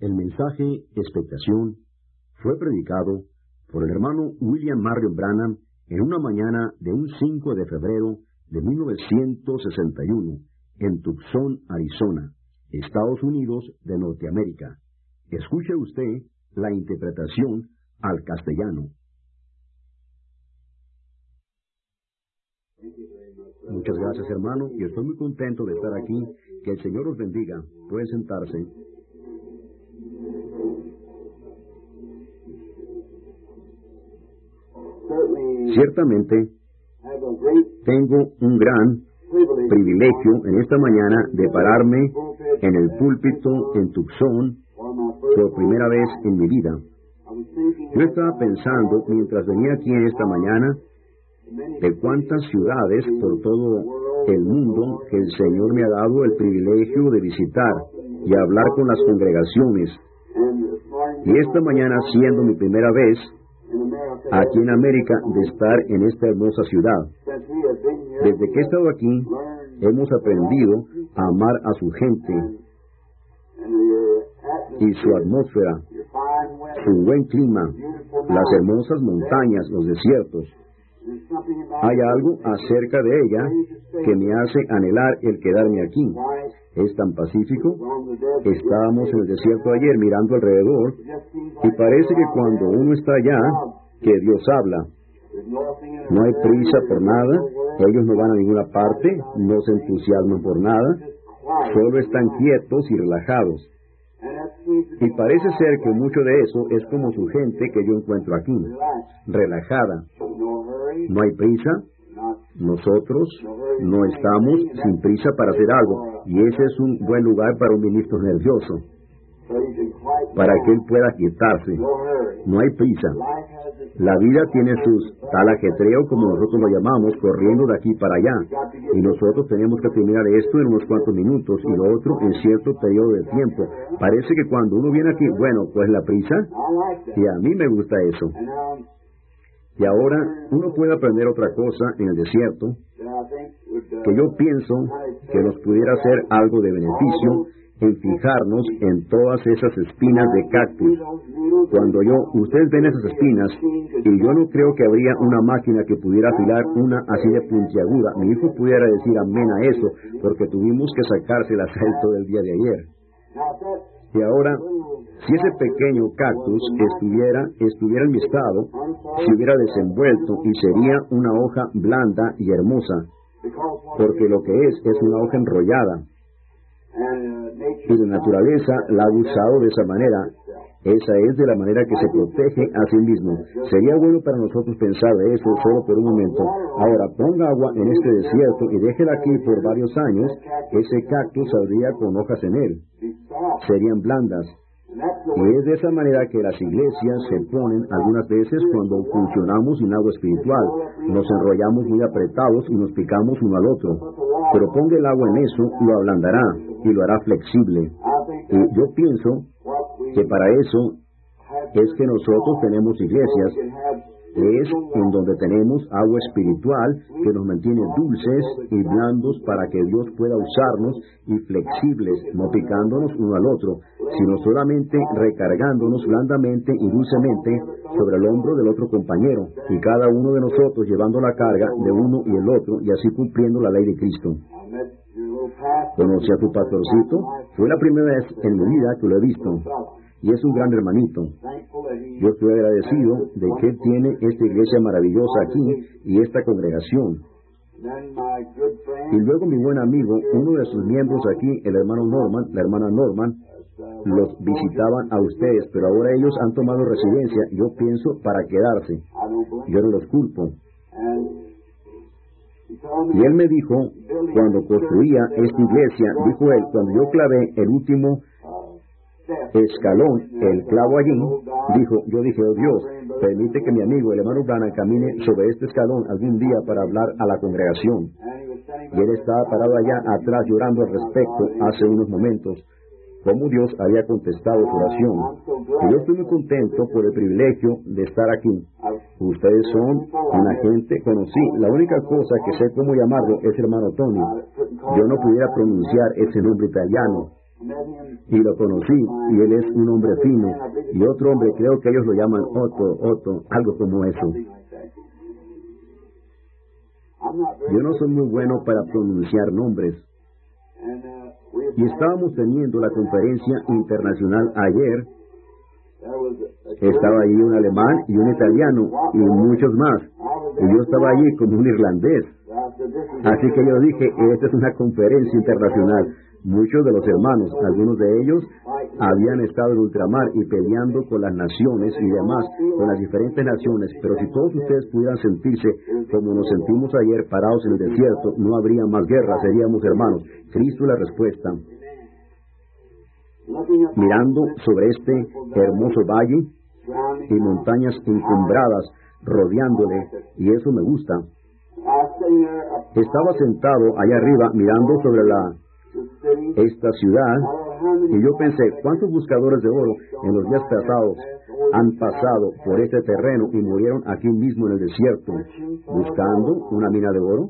El mensaje Expectación fue predicado por el hermano William Marion Branham en una mañana de un 5 de febrero de 1961 en Tucson, Arizona, Estados Unidos de Norteamérica. Escuche usted la interpretación al castellano. Muchas gracias, hermano, y estoy muy contento de estar aquí. Que el Señor os bendiga. Puede sentarse. Ciertamente, tengo un gran privilegio en esta mañana de pararme en el púlpito en Tucson por primera vez en mi vida. Yo estaba pensando, mientras venía aquí en esta mañana, de cuántas ciudades por todo el mundo que el Señor me ha dado el privilegio de visitar y hablar con las congregaciones. Y esta mañana, siendo mi primera vez aquí en América, de estar en esta hermosa ciudad. Desde que he estado aquí, hemos aprendido a amar a su gente y su atmósfera, su buen clima, las hermosas montañas, los desiertos. Hay algo acerca de ella que me hace anhelar el quedarme aquí. Es tan pacífico. Estábamos en el desierto ayer mirando alrededor y parece que cuando uno está allá, que Dios habla. No hay prisa por nada, ellos no van a ninguna parte, no se entusiasman por nada, solo están quietos y relajados. Y parece ser que mucho de eso es como su gente que yo encuentro aquí, relajada. No hay prisa, nosotros no estamos sin prisa para hacer algo, y ese es un buen lugar para un ministro nervioso, para que él pueda quietarse. No hay prisa. La vida tiene sus tal ajetreo, como nosotros lo llamamos, corriendo de aquí para allá, y nosotros tenemos que terminar esto en unos cuantos minutos y lo otro en cierto periodo de tiempo. Parece que cuando uno viene aquí, bueno, pues la prisa, y a mí me gusta eso. Y ahora uno puede aprender otra cosa en el desierto, que yo pienso que nos pudiera hacer algo de beneficio en fijarnos en todas esas espinas de cactus. Cuando ustedes ven esas espinas, y yo no creo que habría una máquina que pudiera afilar una así de puntiaguda. Mi hijo pudiera decir amén a eso, porque tuvimos que sacárselas a él todo el día de ayer. Y ahora, si ese pequeño cactus estuviera en mi estado, se hubiera desenvuelto y sería una hoja blanda y hermosa, porque lo que es una hoja enrollada. Y la naturaleza la ha usado de esa manera. Esa es de la manera que se protege a sí mismo. Sería bueno para nosotros pensar de eso solo por un momento. Ahora, ponga agua en este desierto y déjela aquí por varios años. Ese cactus saldría con hojas en él. Serían blandas. Y es de esa manera que las iglesias se ponen algunas veces cuando funcionamos sin agua espiritual. Nos enrollamos muy apretados y nos picamos uno al otro. Pero ponga el agua en eso, lo ablandará y lo hará flexible. Y yo pienso que para eso es que nosotros tenemos iglesias, es en donde tenemos agua espiritual que nos mantiene dulces y blandos para que Dios pueda usarnos, y flexibles, no picándonos uno al otro, sino solamente recargándonos blandamente y dulcemente sobre el hombro del otro compañero, y cada uno de nosotros llevando la carga de uno y el otro, y así cumpliendo la ley de Cristo. Conocí a tu pastorcito, fue la primera vez en mi vida que lo he visto, y es un gran hermanito. Yo estoy agradecido de que él tiene esta iglesia maravillosa aquí y esta congregación. Y luego mi buen amigo, uno de sus miembros aquí, el hermano Norman, la hermana Norman, los visitaban a ustedes, pero ahora ellos han tomado residencia, yo pienso, para quedarse. Yo no los culpo. Y él me dijo, cuando construía esta iglesia, dijo él, cuando yo clavé el último escalón, el clavo allí, yo dije, oh Dios, permite que mi amigo, el hermano Branham, camine sobre este escalón algún día para hablar a la congregación. Y él estaba parado allá atrás llorando al respecto hace unos momentos, cómo Dios había contestado su oración. Y yo estoy muy contento por el privilegio de estar aquí. Ustedes son una gente, conocí, la única cosa que sé cómo llamarlo es hermano Tony. Yo no pudiera pronunciar ese nombre italiano. y lo conocí, y él es un hombre fino, y otro hombre, creo que ellos lo llaman Otto, algo como eso. Yo no soy muy bueno para pronunciar nombres. Y estábamos teniendo la conferencia internacional ayer. Estaba allí un alemán y un italiano y muchos más. Y yo estaba allí como un irlandés. Así que yo dije, esta es una conferencia internacional. Muchos de los hermanos, algunos de ellos, habían estado en ultramar y peleando con las naciones y demás, con las diferentes naciones. Pero si todos ustedes pudieran sentirse como nos sentimos ayer parados en el desierto, no habría más guerra, seríamos hermanos. Cristo es la respuesta. Mirando sobre este hermoso valle y montañas encumbradas rodeándole, y eso me gusta. Estaba sentado allá arriba mirando sobre esta ciudad, y yo pensé, ¿cuántos buscadores de oro en los días pasados han pasado por este terreno y murieron aquí mismo en el desierto, buscando una mina de oro?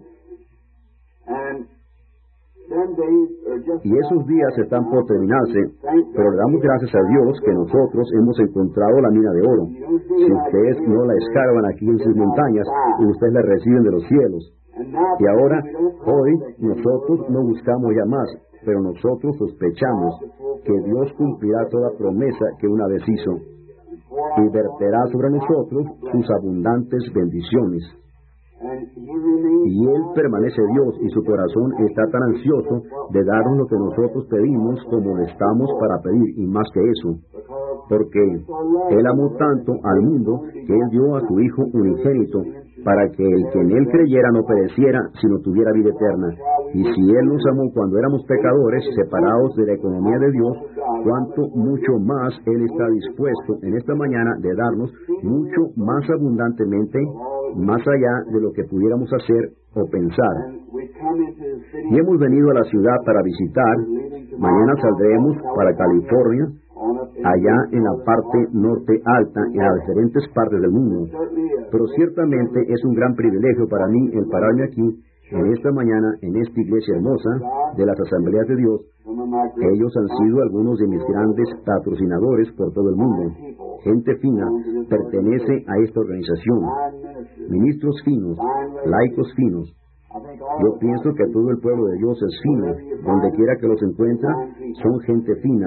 Y esos días están por terminarse, pero le damos gracias a Dios que nosotros hemos encontrado la mina de oro. Si ustedes no la escarban aquí en sus montañas, ustedes la reciben de los cielos. Y ahora, hoy, nosotros no buscamos ya más, pero nosotros sospechamos que Dios cumplirá toda promesa que una vez hizo y verterá sobre nosotros sus abundantes bendiciones. Y Él permanece Dios, y su corazón está tan ansioso de darnos lo que nosotros pedimos como estamos para pedir, y más que eso, porque Él amó tanto al mundo que Él dio a su Hijo unigénito, para que el que en Él creyera no pereciera, sino tuviera vida eterna. Y si Él nos amó cuando éramos pecadores, separados de la economía de Dios, cuánto mucho más Él está dispuesto en esta mañana de darnos mucho más abundantemente, más allá de lo que pudiéramos hacer o pensar. Y hemos venido a la ciudad para visitar. Mañana saldremos para California, allá en la parte norte alta, en las diferentes partes del mundo. Pero ciertamente es un gran privilegio para mí el pararme aquí, en esta mañana, en esta iglesia hermosa de las Asambleas de Dios. Ellos han sido algunos de mis grandes patrocinadores por todo el mundo. Gente fina pertenece a esta organización. Ministros finos, laicos finos. Yo pienso que todo el pueblo de Dios es fino. Donde quiera que los encuentra, son gente fina.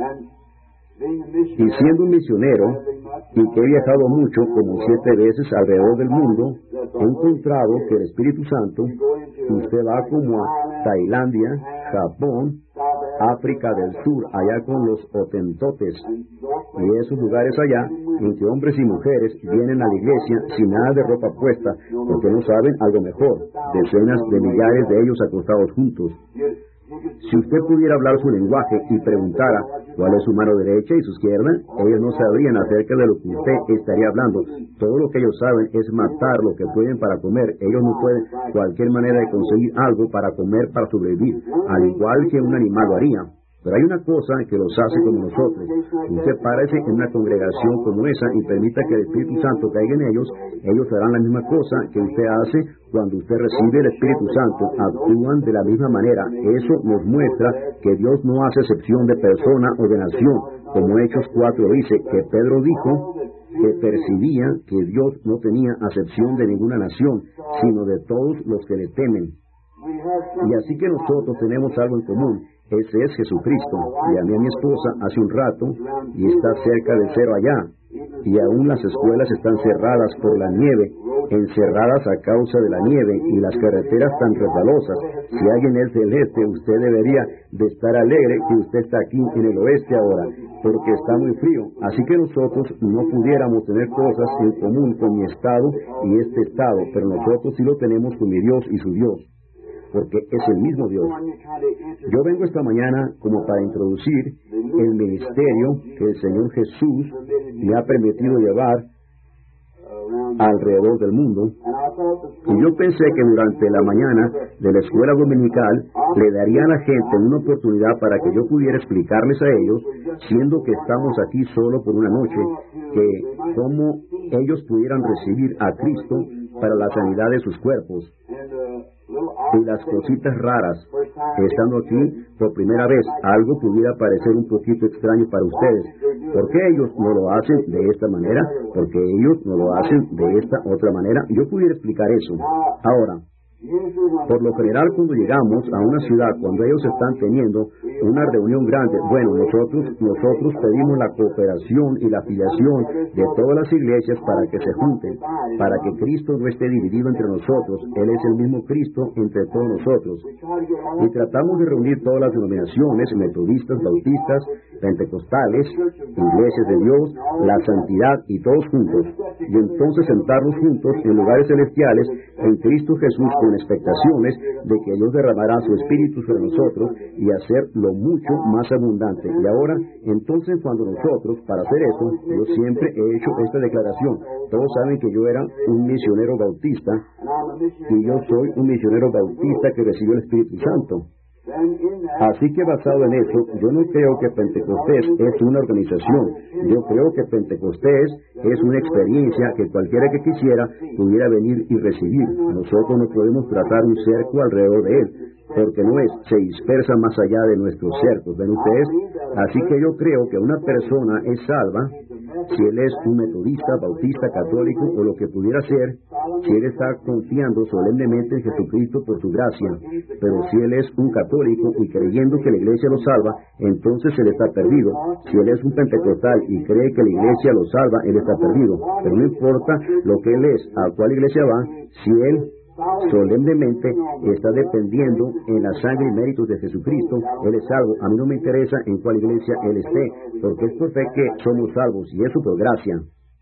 Y siendo un misionero, y que he viajado mucho, como 7 veces alrededor del mundo, he encontrado que el Espíritu Santo, usted va como a Tailandia, Japón, África del Sur, allá con los Hotentotes, y esos lugares allá, en que hombres y mujeres vienen a la iglesia sin nada de ropa puesta, porque no saben algo mejor, decenas de millares de ellos acostados juntos. Si usted pudiera hablar su lenguaje y preguntara cuál es su mano derecha y su izquierda, ellos no sabrían acerca de lo que usted estaría hablando. Todo lo que ellos saben es matar lo que pueden para comer. Ellos no pueden cualquier manera de conseguir algo para comer, para sobrevivir, al igual que un animal lo haría. Pero hay una cosa que los hace como nosotros. Usted párese en una congregación como esa y permita que el Espíritu Santo caiga en ellos. Ellos harán la misma cosa que usted hace cuando usted recibe el Espíritu Santo. Actúan de la misma manera. Eso nos muestra que Dios no hace excepción de persona o de nación. Como Hechos 4 dice, que Pedro dijo que percibía que Dios no tenía acepción de ninguna nación, sino de todos los que le temen. Y así que nosotros tenemos algo en común. Ese es Jesucristo. Llamé a mi esposa hace un rato y está cerca del 0 allá. Y aún las escuelas están cerradas por la nieve, encerradas a causa de la nieve y las carreteras tan resbalosas. Si alguien es del este, usted debería de estar alegre que usted está aquí en el oeste ahora, porque está muy frío. Así que nosotros no pudiéramos tener cosas en común con mi estado y este estado, pero nosotros sí lo tenemos con mi Dios y su Dios, porque es el mismo Dios. Yo vengo esta mañana como para introducir el ministerio que el Señor Jesús me ha permitido llevar alrededor del mundo. Y yo pensé que durante la mañana de la escuela dominical le daría a la gente una oportunidad para que yo pudiera explicarles a ellos, siendo que estamos aquí solo por una noche, que cómo ellos pudieran recibir a Cristo para la sanidad de sus cuerpos. y las cositas raras. Estando aquí por primera vez, algo pudiera parecer un poquito extraño para ustedes. ¿Por qué ellos no lo hacen de esta manera? ¿Por qué ellos no lo hacen de esta otra manera? Yo pudiera explicar eso. Ahora, por lo general, cuando llegamos a una ciudad, cuando ellos están teniendo una reunión grande, bueno, nosotros pedimos la cooperación y la afiliación de todas las iglesias para que se junten, para que Cristo no esté dividido entre nosotros. Él es el mismo Cristo entre todos nosotros. Y tratamos de reunir todas las denominaciones, metodistas, bautistas, pentecostales, iglesias de Dios, la santidad y todos juntos. Y entonces sentarnos juntos en lugares celestiales en Cristo Jesús con expectaciones de que Dios derramará su Espíritu sobre nosotros y hacerlo mucho más abundante. Y ahora, entonces cuando nosotros, para hacer eso, yo siempre he hecho esta declaración. Todos saben que yo era un misionero bautista y yo soy un misionero bautista que recibió el Espíritu Santo. Así que basado en eso, yo no creo que Pentecostés es una organización. Yo creo que Pentecostés es una experiencia que cualquiera que quisiera pudiera venir y recibir. Nosotros no podemos trazar un cerco alrededor de él, porque se dispersa más allá de nuestros cercos. ¿Ven ustedes? Así que yo creo que una persona es salva si él es un metodista, bautista, católico o lo que pudiera ser, si él está confiando solemnemente en Jesucristo por su gracia. Pero si él es un católico y creyendo que la iglesia lo salva, entonces él está perdido. Si él es un pentecostal y cree que la iglesia lo salva, él está perdido. Pero no importa lo que él es, a cuál iglesia va, si él solemnemente está dependiendo en la sangre y méritos de Jesucristo, él es salvo. A mí no me interesa en cuál iglesia él esté, porque es por fe que somos salvos, y eso por gracia.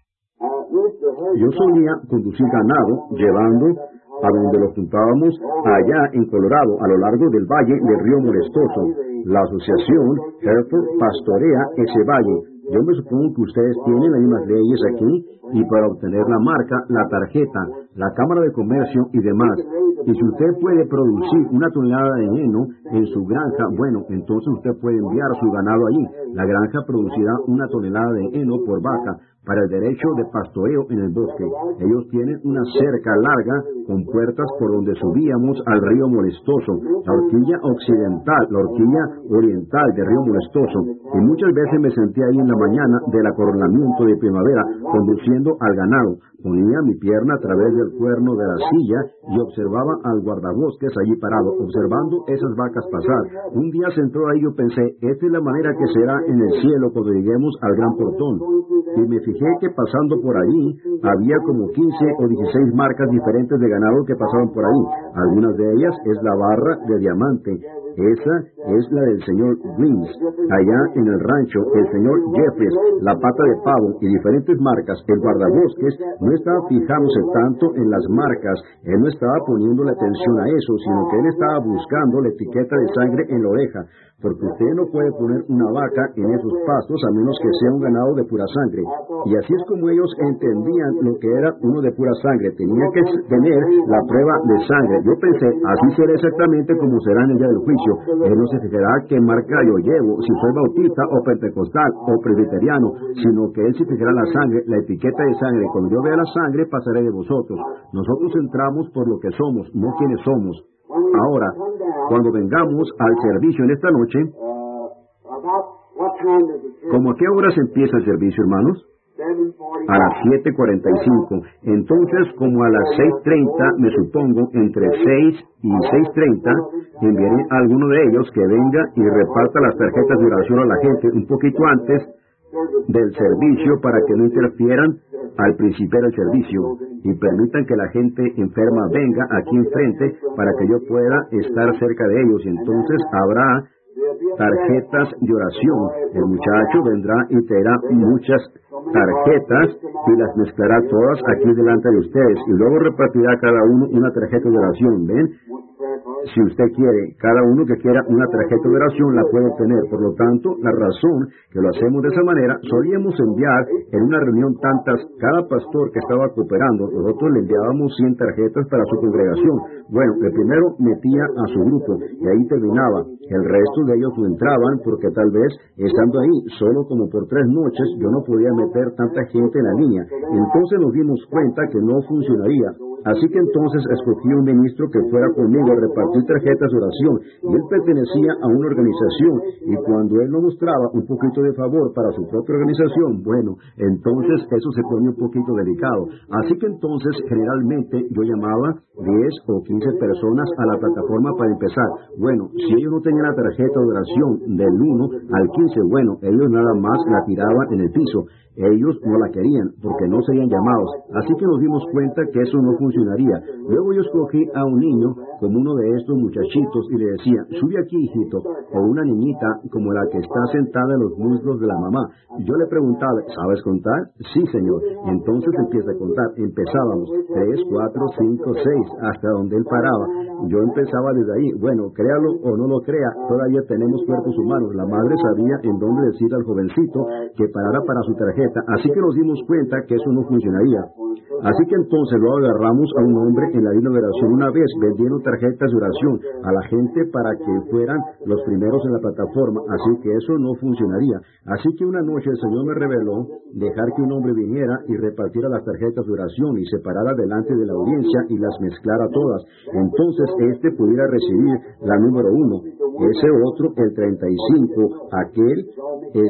Yo solía conducir ganado, llevando a donde lo juntábamos allá en Colorado, a lo largo del valle del río Molestoso. La asociación Hereford pastorea ese valle. Yo me supongo que ustedes tienen las mismas leyes aquí, y para obtener la marca, la tarjeta, la Cámara de Comercio y demás. Y si usted puede producir 1 tonelada de heno en su granja, bueno, entonces usted puede enviar su ganado allí. La granja producirá 1 tonelada de heno por vaca para el derecho de pastoreo en el bosque. Ellos tienen una cerca larga con puertas por donde subíamos al río Molestoso, la horquilla occidental, la horquilla oriental del río Molestoso. Y muchas veces me senté ahí en la mañana del acoronamiento de primavera, conduciendo al ganado. Ponía mi pierna a través del cuerno de la silla y observaba al guardabosques allí parado, observando esas vacas pasar. Un día sentado ahí yo pensé, esta es la manera que será en el cielo cuando lleguemos al gran portón. Y me fijé que pasando por allí había como 15 o 16 marcas diferentes de ganado que pasaban por ahí. Algunas de ellas es la barra de diamante. Esa es la del señor Greens. Allá en el rancho, el señor Jeffries, la pata de pavo y diferentes marcas. El guardabosques no estaba fijándose tanto en las marcas. Él no estaba poniéndole atención a eso, sino que él estaba buscando la etiqueta de sangre en la oreja. Porque usted no puede poner una vaca en esos pastos a menos que sea un ganado de pura sangre. Y así es como ellos entendían lo que era uno de pura sangre. Tenía que tener la prueba de sangre. Yo pensé, así será exactamente como será en el día del juicio. Él no se fijará qué marca yo llevo, si soy bautista o pentecostal o presbiteriano, sino que él se fijará la sangre, la etiqueta de sangre. Cuando yo vea la sangre, pasaré de vosotros. Nosotros entramos por lo que somos, no quienes somos. Ahora, cuando vengamos al servicio en esta noche, ¿cómo a qué horas empieza el servicio, hermanos? A las 7:45. Entonces, como a las 6:30, me supongo, entre 6 y 6:30, enviaré a alguno de ellos que venga y reparta las tarjetas de oración a la gente un poquito antes del servicio para que no interfieran al principiar el servicio y permitan que la gente enferma venga aquí enfrente para que yo pueda estar cerca de ellos, y entonces habrá tarjetas de oración. El muchacho vendrá y traerá muchas tarjetas y las mezclará todas aquí delante de ustedes, y luego repartirá cada uno una tarjeta de oración. ¿Ven? Si usted quiere, cada uno que quiera una tarjeta de oración la puede obtener. Por lo tanto, la razón que lo hacemos de esa manera, solíamos enviar en una reunión cada pastor que estaba cooperando, nosotros le enviábamos 100 tarjetas para su congregación. Bueno, el primero metía a su grupo y ahí terminaba. El resto de ellos no entraban porque tal vez, estando ahí solo como por 3 noches, yo no podía meter tanta gente en la línea. Entonces nos dimos cuenta que no funcionaría. Así que entonces escogí un ministro que fuera conmigo a repartir tarjetas de oración, y él pertenecía a una organización, y cuando él no mostraba un poquito de favor para su propia organización, bueno, entonces eso se pone un poquito delicado. Así que entonces generalmente yo llamaba 10 o 15 personas a la plataforma para empezar. Bueno, si ellos no tenían la tarjeta de oración del 1 al 15, bueno, ellos nada más la tiraban en el piso. Ellos no la querían porque no serían llamados. Así que nos dimos cuenta que eso no funcionaría. Luego yo escogí a un niño como uno de estos muchachitos y le decía, sube aquí, hijito, o una niñita como la que está sentada en los muslos de la mamá. Y yo le preguntaba, ¿sabes contar? Sí, señor. Entonces empieza a contar. Empezábamos 3, 4, 5, 6, hasta donde él paraba. Yo empezaba desde ahí. Bueno, créalo o no lo crea, todavía tenemos cuerpos humanos. La madre sabía en dónde decirle al jovencito que parara para su tarjeta. Así que nos dimos cuenta que eso no funcionaría. Así que entonces lo agarramos a un hombre en la línea de oración una vez vendiendo tarjetas de oración a la gente para que fueran los primeros en la plataforma. Así que eso no funcionaría. Así que una noche el Señor me reveló dejar que un hombre viniera y repartiera las tarjetas de oración y se parara delante de la audiencia y las mezclara todas. Entonces este pudiera recibir la número 1, ese otro el 35, aquel el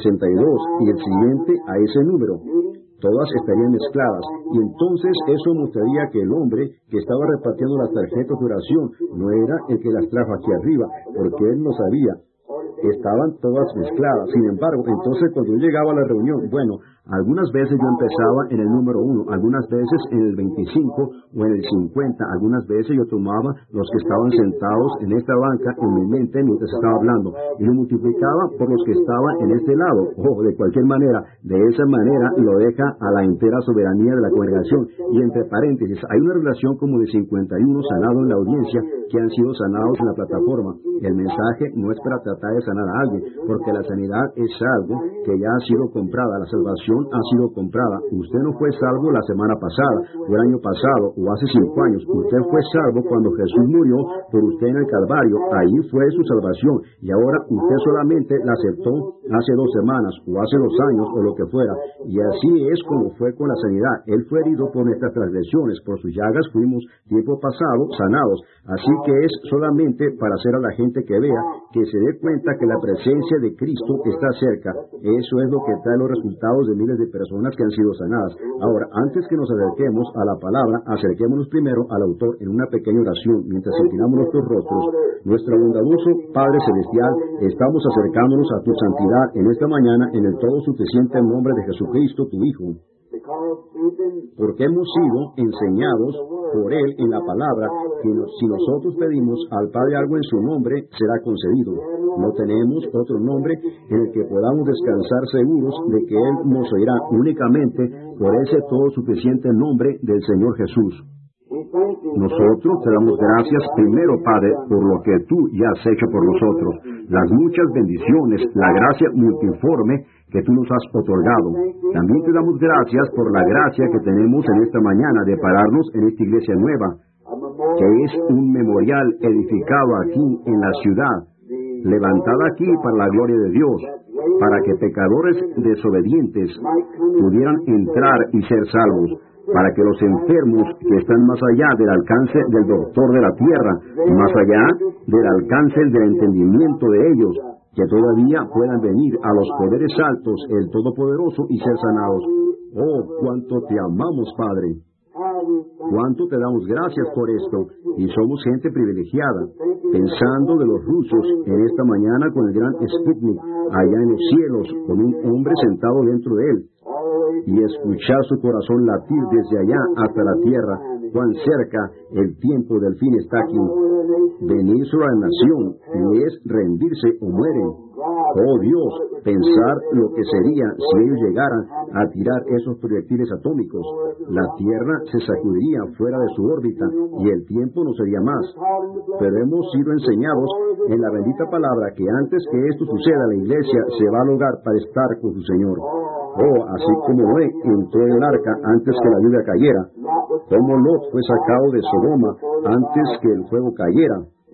62 y el siguiente a ese número. Todas estarían mezcladas, y entonces eso mostraría que el hombre que estaba repartiendo las tarjetas de oración no era el que las trajo aquí arriba, porque él no sabía. Estaban todas mezcladas. Sin embargo, entonces cuando yo llegaba a la reunión, bueno, algunas veces yo empezaba en el número 1, algunas veces en el 25 o en el 50, algunas veces yo tomaba los que estaban sentados en esta banca en mi mente mientras estaba hablando y lo multiplicaba por los que estaban en este lado. De cualquier manera, de esa manera lo deja a la entera soberanía de la congregación. Y entre paréntesis, hay una relación como de 51 sanados en la audiencia que han sido sanados en la plataforma. El mensaje no es para tratar de sanar a alguien, porque la sanidad es algo que ya ha sido comprada, la salvación ha sido comprada. Usted no fue salvo la semana pasada, o el año pasado, o hace 5 años. Usted fue salvo cuando Jesús murió por usted en el Calvario. Ahí fue su salvación. Y ahora usted solamente la aceptó hace 2 semanas, o hace 2 años, o lo que fuera. Y así es como fue con la sanidad. Él fue herido por nuestras transgresiones, por sus llagas fuimos tiempo pasado sanados. Así que es solamente para hacer a la gente que vea, que se dé cuenta que la presencia de Cristo está cerca. Eso es lo que trae los resultados de miles de personas que han sido sanadas. Ahora, antes que nos acerquemos a la palabra, acerquémonos primero al autor en una pequeña oración, mientras inclinamos nuestros rostros. Nuestro bondadoso Padre Celestial, estamos acercándonos a tu santidad en esta mañana en el todo suficiente nombre de Jesucristo, tu Hijo. Porque hemos sido enseñados por Él en la palabra que si nosotros pedimos al Padre algo en su nombre, será concedido. No tenemos otro nombre en el que podamos descansar seguros de que Él nos oirá únicamente por ese todo suficiente nombre del Señor Jesús. Nosotros te damos gracias primero, Padre, por lo que tú ya has hecho por nosotros, las muchas bendiciones, la gracia multiforme que tú nos has otorgado. También te damos gracias por la gracia que tenemos en esta mañana de pararnos en esta iglesia nueva, que es un memorial edificado aquí en la ciudad, levantada aquí para la gloria de Dios, para que pecadores desobedientes pudieran entrar y ser salvos, para que los enfermos que están más allá del alcance del doctor de la tierra, más allá del alcance del entendimiento de ellos, que todavía puedan venir a los poderes altos, el Todopoderoso, y ser sanados. Oh, cuánto te amamos, Padre. Cuánto te damos gracias por esto, y somos gente privilegiada, pensando de los rusos en esta mañana con el gran Sputnik, allá en los cielos, con un hombre sentado dentro de él, y escuchar su corazón latir desde allá hasta la tierra, cuán cerca el tiempo del fin está aquí. Venir sobre la nación, y es rendirse o mueren. Oh Dios, pensar lo que sería si ellos llegaran a tirar esos proyectiles atómicos. La Tierra se sacudiría fuera de su órbita y el tiempo no sería más. Pero hemos sido enseñados en la bendita palabra que antes que esto suceda, la iglesia se va al hogar para estar con su Señor. Oh, así como Noé entró en el arca antes que la lluvia cayera, como Lot fue sacado de Sodoma antes que el fuego cayera.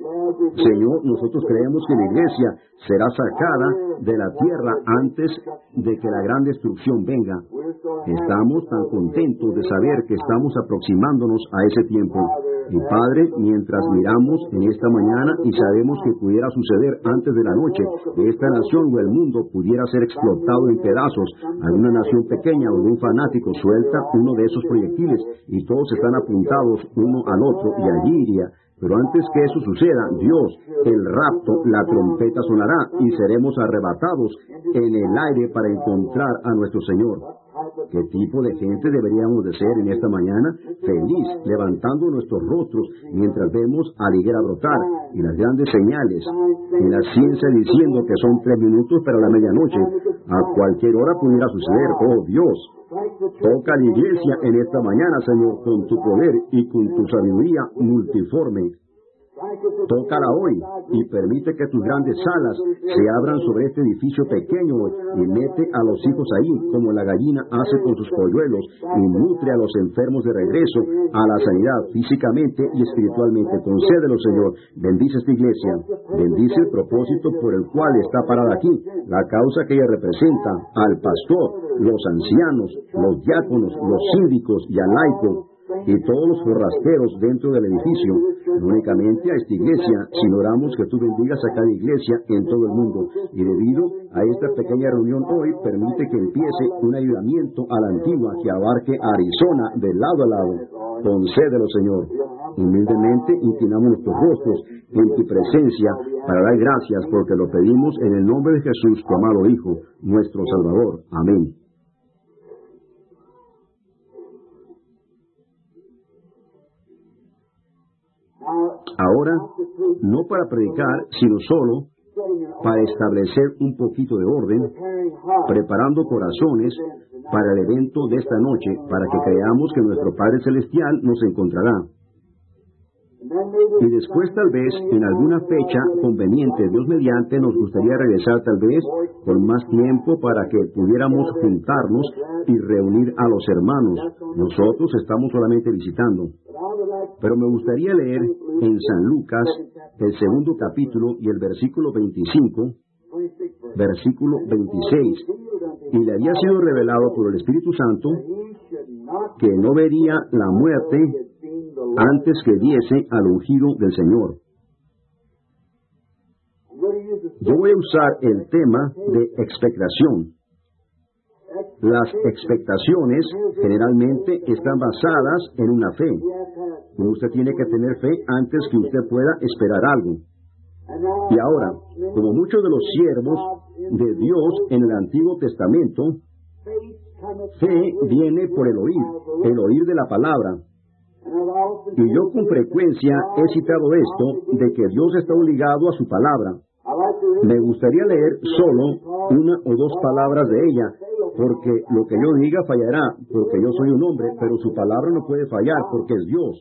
Señor, nosotros creemos que la iglesia será sacada de la tierra antes de que la gran destrucción venga. Estamos tan contentos de saber que estamos aproximándonos a ese tiempo. Y Padre, mientras miramos en esta mañana y sabemos que pudiera suceder antes de la noche, que esta nación o el mundo pudiera ser explotado en pedazos, alguna nación pequeña o un fanático suelta uno de esos proyectiles y todos están apuntados uno al otro y allí iría. Pero antes que eso suceda, Dios, el rapto, la trompeta sonará y seremos arrebatados en el aire para encontrar a nuestro Señor. ¿Qué tipo de gente deberíamos de ser en esta mañana? Feliz, levantando nuestros rostros mientras vemos a la higuera brotar y las grandes señales y la ciencia diciendo que son 3 minutos para la medianoche. A cualquier hora pudiera suceder. ¡Oh, Dios! Toca la iglesia en esta mañana, Señor, con tu poder y con tu sabiduría multiforme. Tócala hoy y permite que tus grandes alas se abran sobre este edificio pequeño y mete a los hijos ahí, como la gallina hace con sus polluelos, y nutre a los enfermos de regreso a la sanidad físicamente y espiritualmente. Concédelo, Señor. Bendice esta iglesia. Bendice el propósito por el cual está parada aquí, la causa que ella representa, al pastor, los ancianos, los diáconos, los síndicos y al laico, y todos los forrasteros dentro del edificio, no únicamente a esta iglesia, sino oramos que tú bendigas a cada iglesia en todo el mundo. Y debido a esta pequeña reunión hoy, permite que empiece un ayudamiento a la antigua que abarque a Arizona de lado a lado. Concédelo, Señor. Humildemente inclinamos nuestros rostros en tu presencia para dar gracias porque lo pedimos en el nombre de Jesús, tu amado Hijo, nuestro Salvador. Amén. Ahora, no para predicar, sino solo para establecer un poquito de orden, preparando corazones para el evento de esta noche, para que creamos que nuestro Padre Celestial nos encontrará. Y después, tal vez, en alguna fecha conveniente, Dios mediante, nos gustaría regresar tal vez con más tiempo para que pudiéramos juntarnos y reunir a los hermanos. Nosotros estamos solamente visitando. Pero me gustaría leer en San Lucas el 2º capítulo y el versículo 25, versículo 26. Y le había sido revelado por el Espíritu Santo que no vería la muerte antes que viese al ungido del Señor. Yo voy a usar el tema de expectación. Las expectaciones generalmente están basadas en una fe. Usted tiene que tener fe antes que usted pueda esperar algo. Y ahora, como muchos de los siervos de Dios en el Antiguo Testamento, fe viene por el oír de la palabra. Y yo con frecuencia he citado esto, de que Dios está obligado a su palabra. Me gustaría leer solo 1 o 2 palabras de ella, porque lo que yo diga fallará, porque yo soy un hombre, pero su palabra no puede fallar, porque es Dios.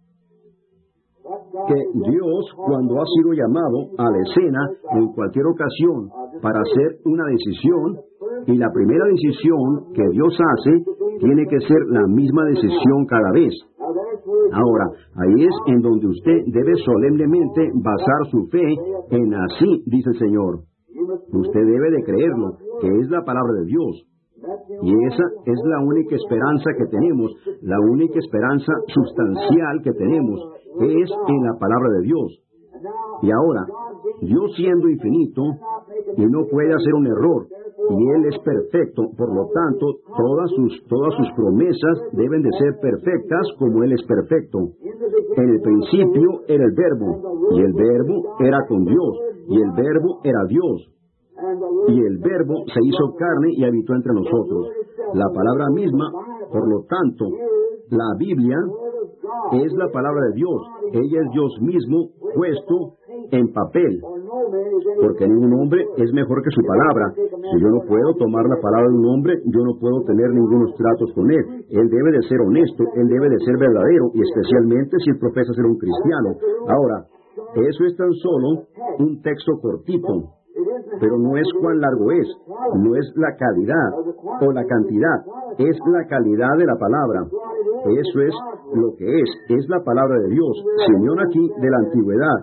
Que Dios, cuando ha sido llamado a la escena en cualquier ocasión para hacer una decisión, y la primera decisión que Dios hace tiene que ser la misma decisión cada vez. Ahora, ahí es en donde usted debe solemnemente basar su fe en así, dice el Señor. Usted debe de creerlo, que es la palabra de Dios. Y esa es la única esperanza que tenemos, la única esperanza sustancial que tenemos, es en la palabra de Dios. Y ahora, Dios siendo infinito, y no puede hacer un error, y Él es perfecto, por lo tanto, todas sus promesas deben de ser perfectas como Él es perfecto. En el principio era el Verbo, y el Verbo era con Dios, y el Verbo era Dios. Y el Verbo se hizo carne y habitó entre nosotros. La palabra misma, por lo tanto, la Biblia es la palabra de Dios. Ella es Dios mismo puesto en papel. Porque ningún hombre es mejor que su palabra. Si yo no puedo tomar la palabra de un hombre, yo no puedo tener ningunos tratos con él. Él debe de ser honesto, él debe de ser verdadero, y especialmente si él profesa ser un cristiano. Ahora, eso es tan solo un texto cortito. Pero no es cuán largo es, no es la calidad o la cantidad, es la calidad de la palabra. Eso es lo que es la palabra de Dios. Simeón aquí de la antigüedad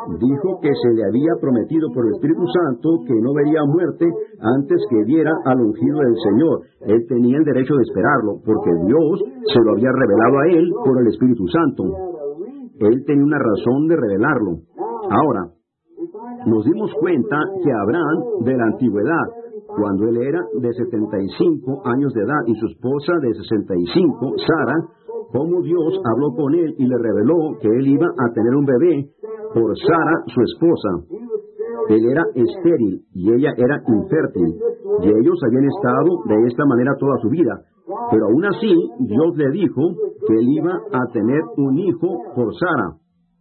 dijo que se le había prometido por el Espíritu Santo que no vería muerte antes que viera al ungido del Señor. Él tenía el derecho de esperarlo, porque Dios se lo había revelado a él por el Espíritu Santo. Él tenía una razón de revelarlo. Ahora, nos dimos cuenta que Abraham, de la antigüedad, cuando él era de 75 años de edad y su esposa de 65, Sara, cómo Dios habló con él y le reveló que él iba a tener un bebé por Sara, su esposa. Él era estéril y ella era infértil, y ellos habían estado de esta manera toda su vida. Pero aún así, Dios le dijo que él iba a tener un hijo por Sara.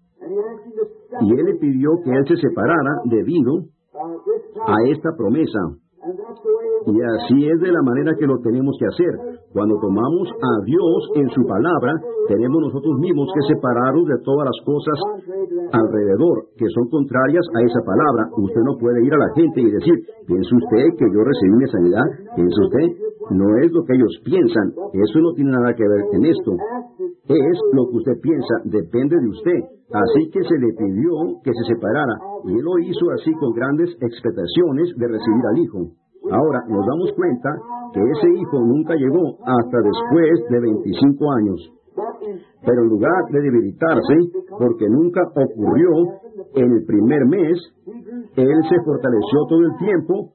Y él le pidió que él se separara debido a esta promesa. Y así es de la manera que lo tenemos que hacer. Cuando tomamos a Dios en su palabra, tenemos nosotros mismos que separarnos de todas las cosas alrededor que son contrarias a esa palabra. Usted no puede ir a la gente y decir, ¿piensa usted que yo recibí mi sanidad? ¿Piensa usted? No es lo que ellos piensan. Eso no tiene nada que ver en esto. Es lo que usted piensa, depende de usted. Así que se le pidió que se separara, y él lo hizo así con grandes expectaciones de recibir al hijo. Ahora nos damos cuenta que ese hijo nunca llegó hasta después de 25 años. Pero en lugar de debilitarse, porque nunca ocurrió en el primer mes, él se fortaleció todo el tiempo,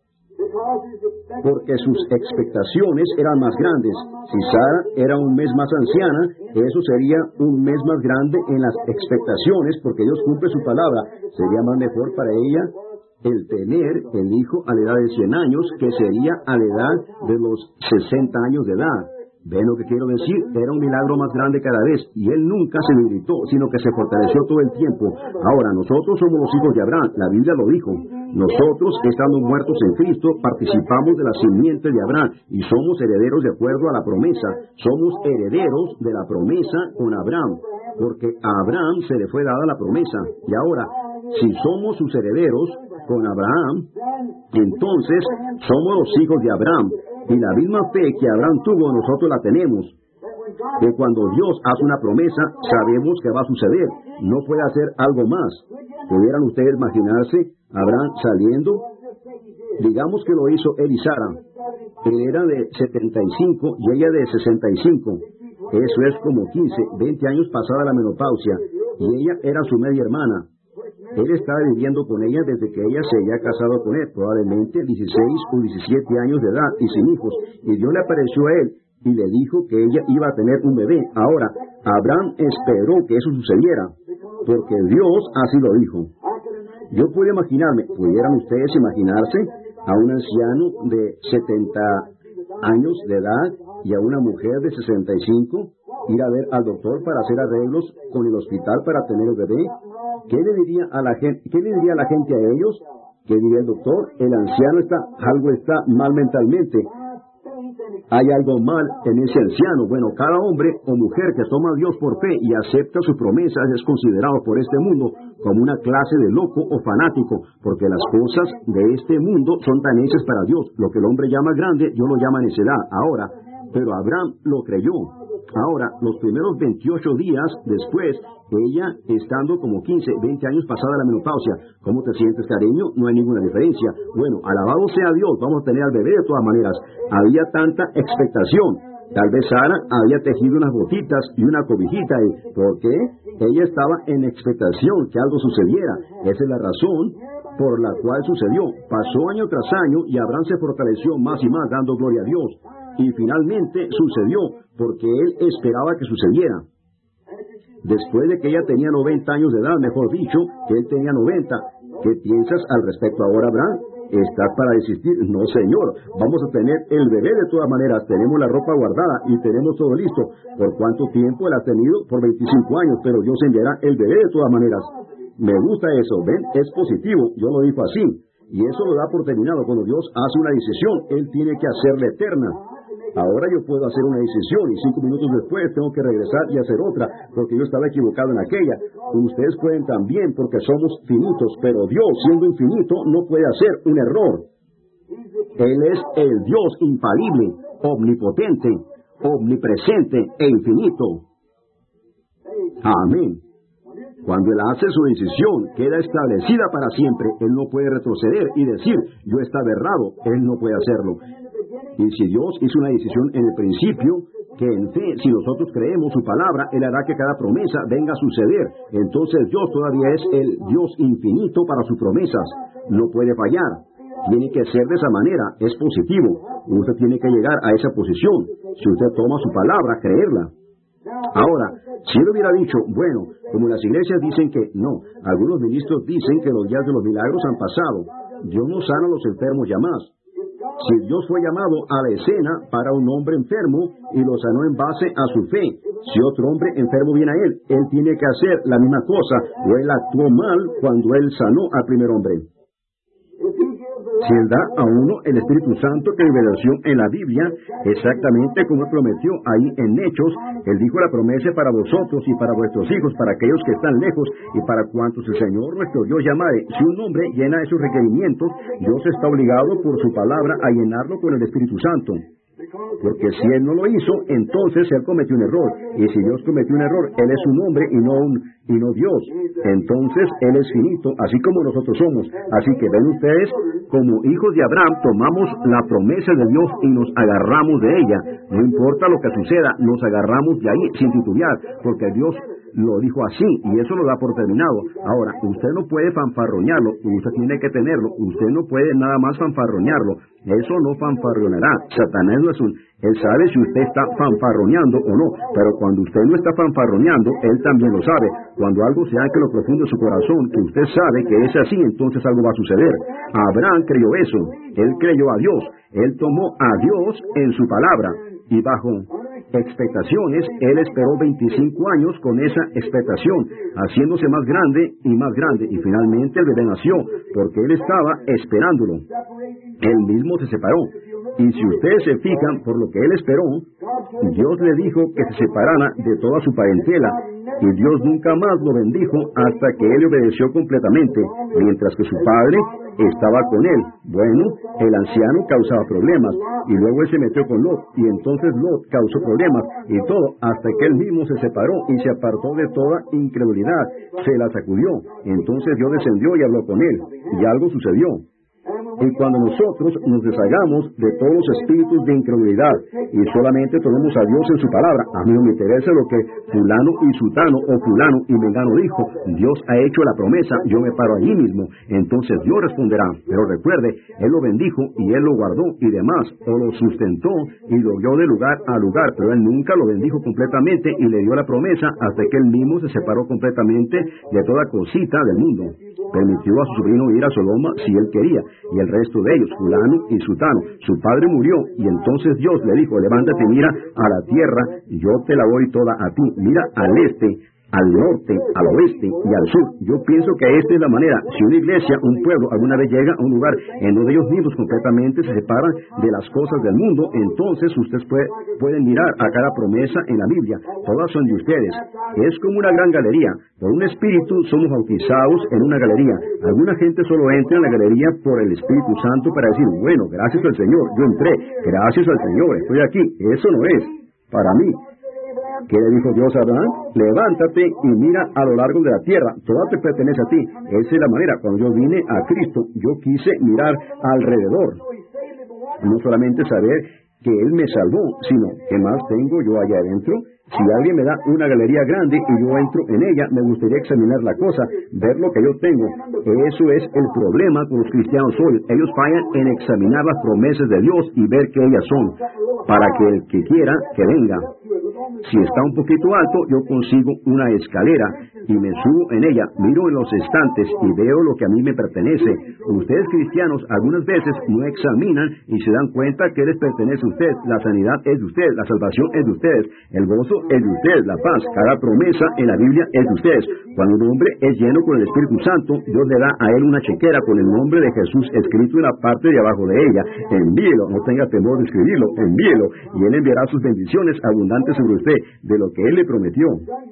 porque sus expectaciones eran más grandes. Si Sara era un mes más anciana, eso sería un mes más grande en las expectaciones, porque Dios cumple su palabra. Sería más mejor para ella el tener el hijo a la edad de 100 años, que sería a la edad de los 60 años de edad. ¿Ven lo que quiero decir? Era un milagro más grande cada vez, y él nunca se debilitó, sino que se fortaleció todo el tiempo. Ahora, nosotros somos los hijos de Abraham, la Biblia lo dijo. Nosotros, estando muertos en Cristo, participamos de la simiente de Abraham, y somos herederos de acuerdo a la promesa. Somos herederos de la promesa con Abraham, porque a Abraham se le fue dada la promesa. Y ahora, si somos sus herederos con Abraham, entonces somos los hijos de Abraham. Y la misma fe que Abraham tuvo, nosotros la tenemos. Que cuando Dios hace una promesa, sabemos que va a suceder. No puede hacer algo más. ¿Pudieran ustedes imaginarse Abraham saliendo? Digamos que lo hizo él y Sara. Él era de 75 y ella de 65. Eso es como 15, 20 años pasada la menopausia. Y ella era su media hermana. Él estaba viviendo con ella desde que ella se había casado con él, probablemente 16 o 17 años de edad y sin hijos. Y Dios le apareció a él y le dijo que ella iba a tener un bebé. Ahora, Abraham esperó que eso sucediera, porque Dios así lo dijo. Yo puedo imaginarme, ¿pudieran ustedes imaginarse a un anciano de 70 años de edad y a una mujer de 65 ir a ver al doctor para hacer arreglos con el hospital para tener el bebé? ¿Qué le diría a la gente? ¿Qué le diría a la gente a ellos? ¿Qué diría el doctor? El anciano algo está mal mentalmente. Hay algo mal en ese anciano. Bueno, cada hombre o mujer que toma a Dios por fe y acepta sus promesas es considerado por este mundo como una clase de loco o fanático, porque las cosas de este mundo son tan hechas para Dios. Lo que el hombre llama grande, Dios lo llama necedad. Ahora, pero Abraham lo creyó. Ahora, los primeros 28 días después, ella estando como 15, 20 años pasada la menopausia. ¿Cómo te sientes, cariño? No hay ninguna diferencia. Bueno, alabado sea Dios, vamos a tener al bebé de todas maneras. Había tanta expectación. Tal vez Sara había tejido unas botitas y una cobijita. ¿Por qué? Ella estaba en expectación que algo sucediera. Esa es la razón por la cual sucedió. Pasó año tras año y Abraham se fortaleció más y más, dando gloria a Dios. Y finalmente sucedió, porque él esperaba que sucediera. Después de que ella tenía 90 años de edad, mejor dicho, que él tenía 90. ¿Qué piensas al respecto ahora, Abraham? ¿Estás para desistir? No, señor. Vamos a tener el bebé de todas maneras. Tenemos la ropa guardada y tenemos todo listo. ¿Por cuánto tiempo él ha tenido? Por 25 años, pero Dios enviará el bebé de todas maneras. Me gusta eso, ¿ven? Es positivo. Yo lo digo así. Y eso lo da por terminado. Cuando Dios hace una decisión, Él tiene que hacerla eterna. Ahora yo puedo hacer una decisión y 5 minutos después tengo que regresar y hacer otra, porque yo estaba equivocado en aquella. Ustedes pueden también, porque somos finitos, pero Dios, siendo infinito, no puede hacer un error. Él es el Dios infalible, omnipotente, omnipresente e infinito. Amén. Cuando él hace su decisión, queda establecida para siempre. Él no puede retroceder y decir, yo estaba errado. Él no puede hacerlo. Y si Dios hizo una decisión en el principio, que en fe, si nosotros creemos su palabra, Él hará que cada promesa venga a suceder. Entonces Dios todavía es el Dios infinito para sus promesas. No puede fallar. Tiene que ser de esa manera. Es positivo. Usted tiene que llegar a esa posición. Si usted toma su palabra, creerla. Ahora, si él hubiera dicho, bueno, como las iglesias dicen que no, algunos ministros dicen que los días de los milagros han pasado. Dios no sana a los enfermos ya más. Si Dios fue llamado a la escena para un hombre enfermo y lo sanó en base a su fe, si otro hombre enfermo viene a él tiene que hacer la misma cosa, o él actuó mal cuando él sanó al primer hombre. Si Él da a uno el Espíritu Santo que revelación en la Biblia, exactamente como Él prometió ahí en Hechos, Él dijo la promesa para vosotros y para vuestros hijos, para aquellos que están lejos y para cuantos el Señor nuestro Dios llamare. Si un hombre llena esos requerimientos, Dios está obligado por su palabra a llenarlo con el Espíritu Santo. Porque si Él no lo hizo, entonces Él cometió un error. Y si Dios cometió un error, Él es un hombre y no Dios. Entonces Él es finito, así como nosotros somos. Así que ven ustedes, como hijos de Abraham, tomamos la promesa de Dios y nos agarramos de ella. No importa lo que suceda, nos agarramos de ahí sin titubear, porque Dios lo dijo así, y eso lo da por terminado. Ahora, usted no puede fanfarroñarlo, usted tiene que tenerlo, usted no puede nada más fanfarroñarlo, eso no fanfarroneará. Satanás no es él sabe si usted está fanfarroñando o no, pero cuando usted no está fanfarroñando, él también lo sabe. Cuando algo se hace en lo profundo de su corazón, que usted sabe que es así, entonces algo va a suceder. Abraham creyó eso, él creyó a Dios, él tomó a Dios en su palabra, y bajo expectaciones, él esperó 25 años con esa expectación, haciéndose más grande, y finalmente el bebé nació, porque él estaba esperándolo. Él mismo se separó. Y si ustedes se fijan por lo que él esperó, Dios le dijo que se separara de toda su parentela, y Dios nunca más lo bendijo hasta que él obedeció completamente, mientras que su padre estaba con él. Bueno, el anciano causaba problemas, y luego él se metió con Lot, y entonces Lot causó problemas, y todo, hasta que él mismo se separó y se apartó de toda incredulidad, se la sacudió. Entonces Dios descendió y habló con él, y algo sucedió. Y cuando nosotros nos deshagamos de todos los espíritus de incredulidad y solamente tomemos a Dios en su palabra, a mí no me interesa lo que fulano y sutano o fulano y mengano dijo, Dios ha hecho la promesa, yo me paro allí mismo, entonces Dios responderá. Pero recuerde, Él lo bendijo y Él lo guardó y demás, o lo sustentó y lo dio de lugar a lugar, pero Él nunca lo bendijo completamente y le dio la promesa hasta que Él mismo se separó completamente de toda cosita del mundo. Permitió a su sobrino ir a Sodoma si él quería, y el resto de ellos, fulano y sutano. Su padre murió, y entonces Dios le dijo, levántate, mira a la tierra, y yo te la doy toda a ti. Mira al este, al norte, al oeste y al sur. Yo pienso que esta es la manera. Si una iglesia, un pueblo, alguna vez llega a un lugar en donde ellos mismos completamente se separan de las cosas del mundo, entonces ustedes pueden mirar a cada promesa en la Biblia. Todas son de ustedes. Es como una gran galería. Por un espíritu somos bautizados en una galería. Alguna gente solo entra en la galería por el Espíritu Santo para decir, bueno, gracias al Señor, yo entré, gracias al Señor, estoy aquí. Eso no es para mí. ¿Qué le dijo Dios a Abraham? Levántate y mira a lo largo de la tierra. Toda te pertenece a ti. Esa es la manera. Cuando yo vine a Cristo, yo quise mirar alrededor. No solamente saber que Él me salvó, sino ¿qué más tengo yo allá adentro? Si alguien me da una galería grande y yo entro en ella, me gustaría examinar la cosa, ver lo que yo tengo. Eso es el problema con los cristianos hoy. Ellos fallan en examinar las promesas de Dios y ver qué ellas son, para que el que quiera, que venga. Si está un poquito alto, yo consigo una escalera y me subo en ella, miro en los estantes y veo lo que a mí me pertenece. Ustedes cristianos algunas veces no examinan y se dan cuenta que les pertenece a ustedes. La sanidad es de ustedes, la salvación es de ustedes, el gozo es de ustedes, la paz, cada promesa en la Biblia es de ustedes. Cuando un hombre es lleno con el Espíritu Santo, Dios le da a él una chequera con el nombre de Jesús escrito en la parte de abajo de ella. Envíelo, no tenga temor de escribirlo, envíelo, y Él enviará sus bendiciones abundantes sobre usted, de lo que Él le prometió.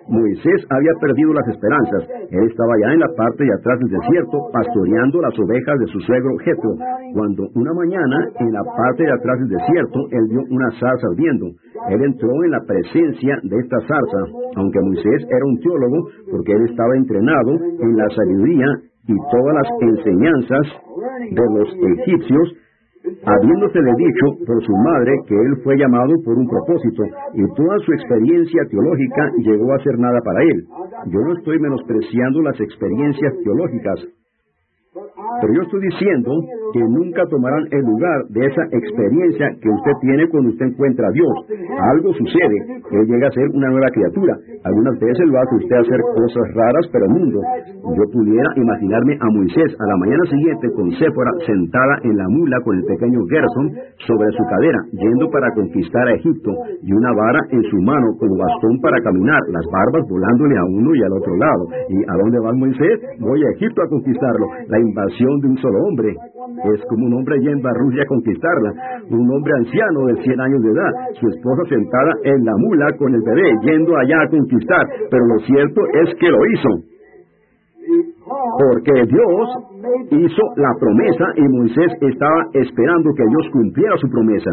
Moisés había perdido las esperanzas. Él estaba ya en la parte de atrás del desierto, pastoreando las ovejas de su suegro Jetro, cuando una mañana, en la parte de atrás del desierto, él vio una zarza ardiendo. Él entró en la presencia de esta zarza, aunque Moisés era un teólogo, porque él estaba entrenado en la sabiduría y todas las enseñanzas de los egipcios, habiéndosele dicho por su madre que él fue llamado por un propósito, y toda su experiencia teológica llegó a ser nada para él. Yo no estoy menospreciando las experiencias teológicas, pero yo estoy diciendo que nunca tomarán el lugar de esa experiencia que usted tiene cuando usted encuentra a Dios. Algo sucede, Él llega a ser una nueva criatura. Algunas veces lo hace usted hacer cosas raras, pero mundo. Yo pudiera imaginarme a Moisés a la mañana siguiente con Séfora sentada en la mula con el pequeño Gerson sobre su cadera, yendo para conquistar a Egipto, y una vara en su mano como bastón para caminar, las barbas volándole a uno y al otro lado. ¿Y a dónde va Moisés? Voy a Egipto a conquistarlo. La invasión de un solo hombre. Es como un hombre yendo a Rusia a conquistarla. Un hombre anciano de 100 años de edad, su esposa sentada en la mula con el bebé, yendo allá a conquistar. Pero lo cierto es que lo hizo. Porque Dios hizo la promesa y Moisés estaba esperando que Dios cumpliera su promesa.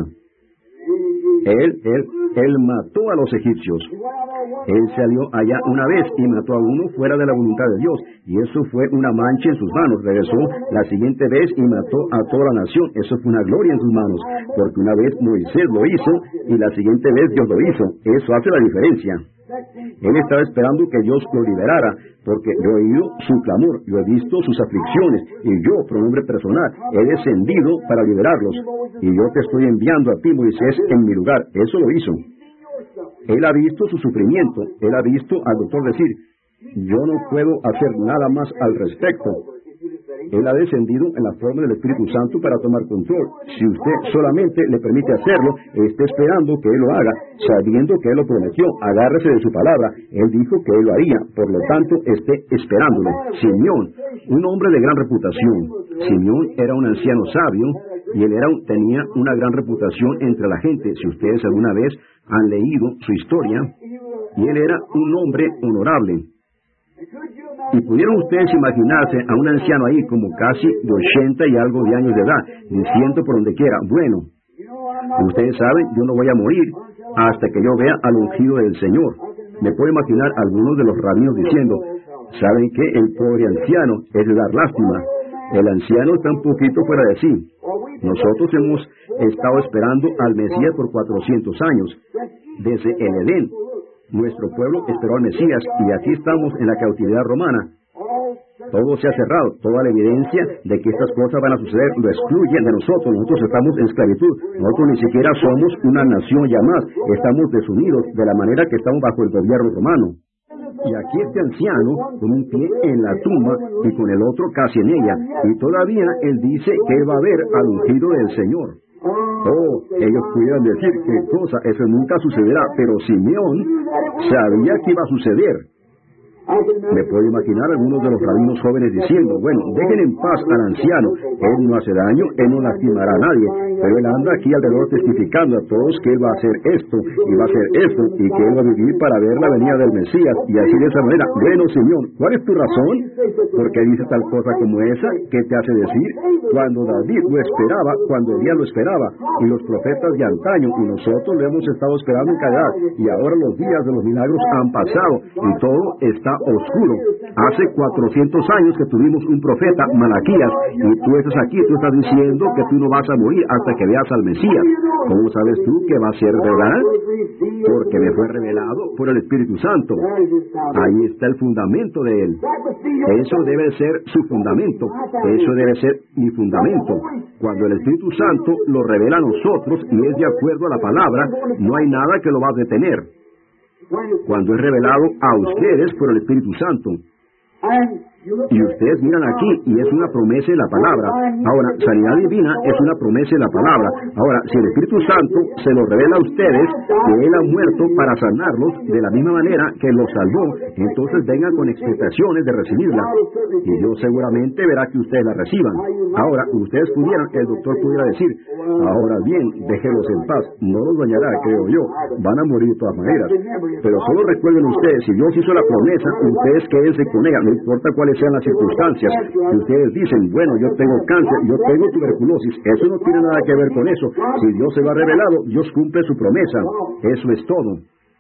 Él mató a los egipcios. Él salió allá una vez y mató a uno fuera de la voluntad de Dios, y eso fue una mancha en sus manos. Regresó la siguiente vez y mató a toda la nación. Eso fue una gloria en sus manos, porque una vez Moisés lo hizo y la siguiente vez Dios lo hizo. Eso hace la diferencia. Él estaba esperando que Dios lo liberara, porque yo he oído su clamor, yo he visto sus aflicciones, y yo, pronombre personal, he descendido para liberarlos. Y yo te estoy enviando a ti, Moisés, en mi lugar. Eso lo hizo. Él ha visto su sufrimiento. Él ha visto al doctor decir, yo no puedo hacer nada más al respecto. Él ha descendido en la forma del Espíritu Santo para tomar control. Si usted solamente le permite hacerlo, esté esperando que Él lo haga, sabiendo que Él lo prometió. Agárrese de su palabra. Él dijo que Él lo haría. Por lo tanto, esté esperándolo. Simeón, un hombre de gran reputación. Simeón era un anciano sabio y él tenía una gran reputación entre la gente. Si ustedes alguna vez han leído su historia, y él era un hombre honorable. Y pudieron ustedes imaginarse a un anciano ahí como casi de 80 y algo de años de edad, diciendo por donde quiera, bueno, ustedes saben, yo no voy a morir hasta que yo vea al ungido del Señor. Me puedo imaginar a algunos de los rabinos diciendo, ¿saben qué? El pobre anciano es de dar lástima. El anciano está un poquito fuera de sí. Nosotros hemos estado esperando al Mesías por 400 años, desde el Edén. Nuestro pueblo esperó al Mesías y aquí estamos en la cautividad romana. Todo se ha cerrado. Toda la evidencia de que estas cosas van a suceder lo excluye de nosotros. Nosotros estamos en esclavitud. Nosotros ni siquiera somos una nación ya más. Estamos desunidos de la manera que estamos bajo el gobierno romano. Y aquí este anciano, con un pie en la tumba y con el otro casi en ella, y todavía él dice que él va a ver al ungido del Señor. Oh, ellos pudieran decir qué cosa, eso nunca sucederá, pero Simeón sabía que iba a suceder. Me puedo imaginar a algunos de los rabinos jóvenes diciendo, bueno, dejen en paz al anciano, él no hace daño, él no lastimará a nadie, pero él anda aquí alrededor testificando a todos que él va a hacer esto, y va a hacer esto, y que él va a vivir para ver la venida del Mesías, y así de esa manera. Bueno, Simeón, ¿cuál es tu razón? ¿Por qué dice tal cosa como esa? ¿Qué te hace decir? Cuando David lo esperaba, cuando Elías lo esperaba, y los profetas de antaño, y nosotros lo hemos estado esperando en calidad, y ahora los días de los milagros han pasado, y todo está oscuro. Hace 400 años que tuvimos un profeta, Malaquías, y tú estás aquí, tú estás diciendo que tú no vas a morir hasta que veas al Mesías. ¿Cómo sabes tú que va a ser verdad? Porque me fue revelado por el Espíritu Santo. Ahí está el fundamento de él. Eso debe ser su fundamento. Eso debe ser mi fundamento. Cuando el Espíritu Santo lo revela a nosotros y es de acuerdo a la palabra, no hay nada que lo va a detener. Cuando es revelado a ustedes por el Espíritu Santo. Y ustedes miran aquí, y es una promesa de la palabra. Ahora, sanidad divina es una promesa de la palabra. Ahora, si el Espíritu Santo se lo revela a ustedes, que Él ha muerto para sanarlos de la misma manera que los salvó, entonces vengan con expectaciones de recibirla. Y Dios seguramente verá que ustedes la reciban. Ahora, ustedes pudieran, el doctor pudiera decir, ahora bien, déjenlos en paz, no los dañará, creo yo, van a morir de todas maneras. Pero solo recuerden ustedes, si Dios hizo la promesa, ustedes quédense con ella, no importa cuáles sean las circunstancias. Si ustedes dicen, bueno, yo tengo cáncer, yo tengo tuberculosis, eso no tiene nada que ver con eso. Si Dios se lo ha revelado, Dios cumple su promesa. Eso es todo.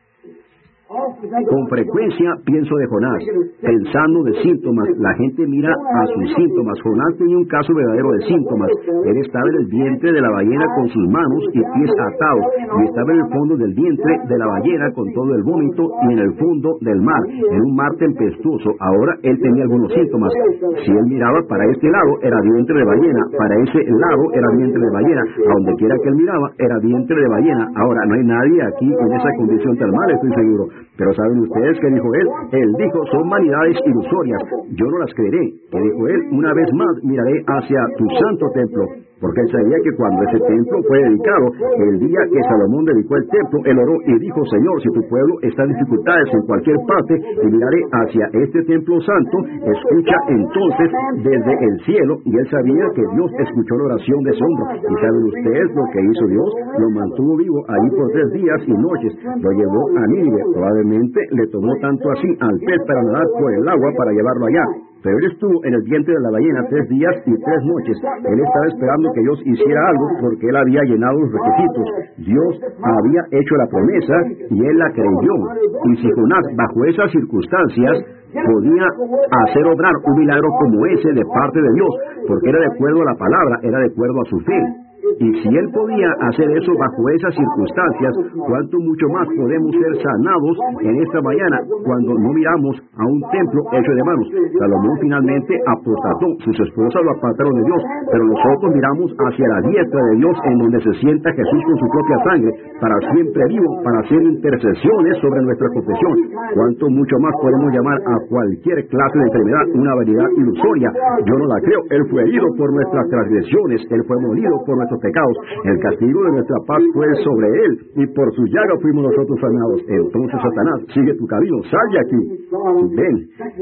Con frecuencia pienso de Jonás, pensando de síntomas. La gente mira a sus síntomas. Jonás tenía un caso verdadero de síntomas. Él estaba en el vientre de la ballena con sus manos y pies atados, y estaba en el fondo del vientre de la ballena con todo el vómito y en el fondo del mar, en un mar tempestuoso. Ahora él tenía algunos síntomas. Si él miraba para este lado, era vientre de ballena. Para ese lado, era vientre de ballena. A donde quiera que él miraba, era vientre de ballena. Ahora, no hay nadie aquí en esa condición termal, estoy seguro. Pero ¿saben ustedes qué dijo él? Él dijo, son vanidades ilusorias, yo no las creeré. ¿Qué dijo él? Una vez más miraré hacia tu santo templo. Porque él sabía que cuando ese templo fue dedicado, el día que Salomón dedicó el templo, él oró y dijo, Señor, si tu pueblo está en dificultades en cualquier parte, y miraré hacia este templo santo, escucha entonces desde el cielo. Y él sabía que Dios escuchó la oración de ese hombre. ¿Y saben ustedes lo que hizo Dios? Lo mantuvo vivo ahí por 3 días y noches. Lo llevó a Nínive. Probablemente le tomó tanto así al pez para nadar por el agua para llevarlo allá. Pero él estuvo en el vientre de la ballena 3 días y 3 noches. Él estaba esperando que Dios hiciera algo porque él había llenado los requisitos. Dios había hecho la promesa y él la creyó. Y si Jonás, bajo esas circunstancias, podía hacer obrar un milagro como ese de parte de Dios, porque era de acuerdo a la palabra, era de acuerdo a su fe. Y si él podía hacer eso bajo esas circunstancias, ¿cuánto mucho más podemos ser sanados en esta mañana cuando no miramos a un templo hecho de manos? Salomón finalmente apostató, sus esposas lo apartaron de Dios, pero nosotros miramos hacia la diestra de Dios, en donde se sienta Jesús con su propia sangre, para siempre vivo, para hacer intercesiones sobre nuestra confesión. ¿Cuánto mucho más podemos llamar a cualquier clase de enfermedad una vanidad ilusoria? Yo no la creo. Él fue herido por nuestras transgresiones, él fue molido por nuestros pecados, el castigo de nuestra paz fue sobre él, y por su llaga fuimos nosotros sanados. Entonces, Satanás, sigue tu camino, sal de aquí, ven.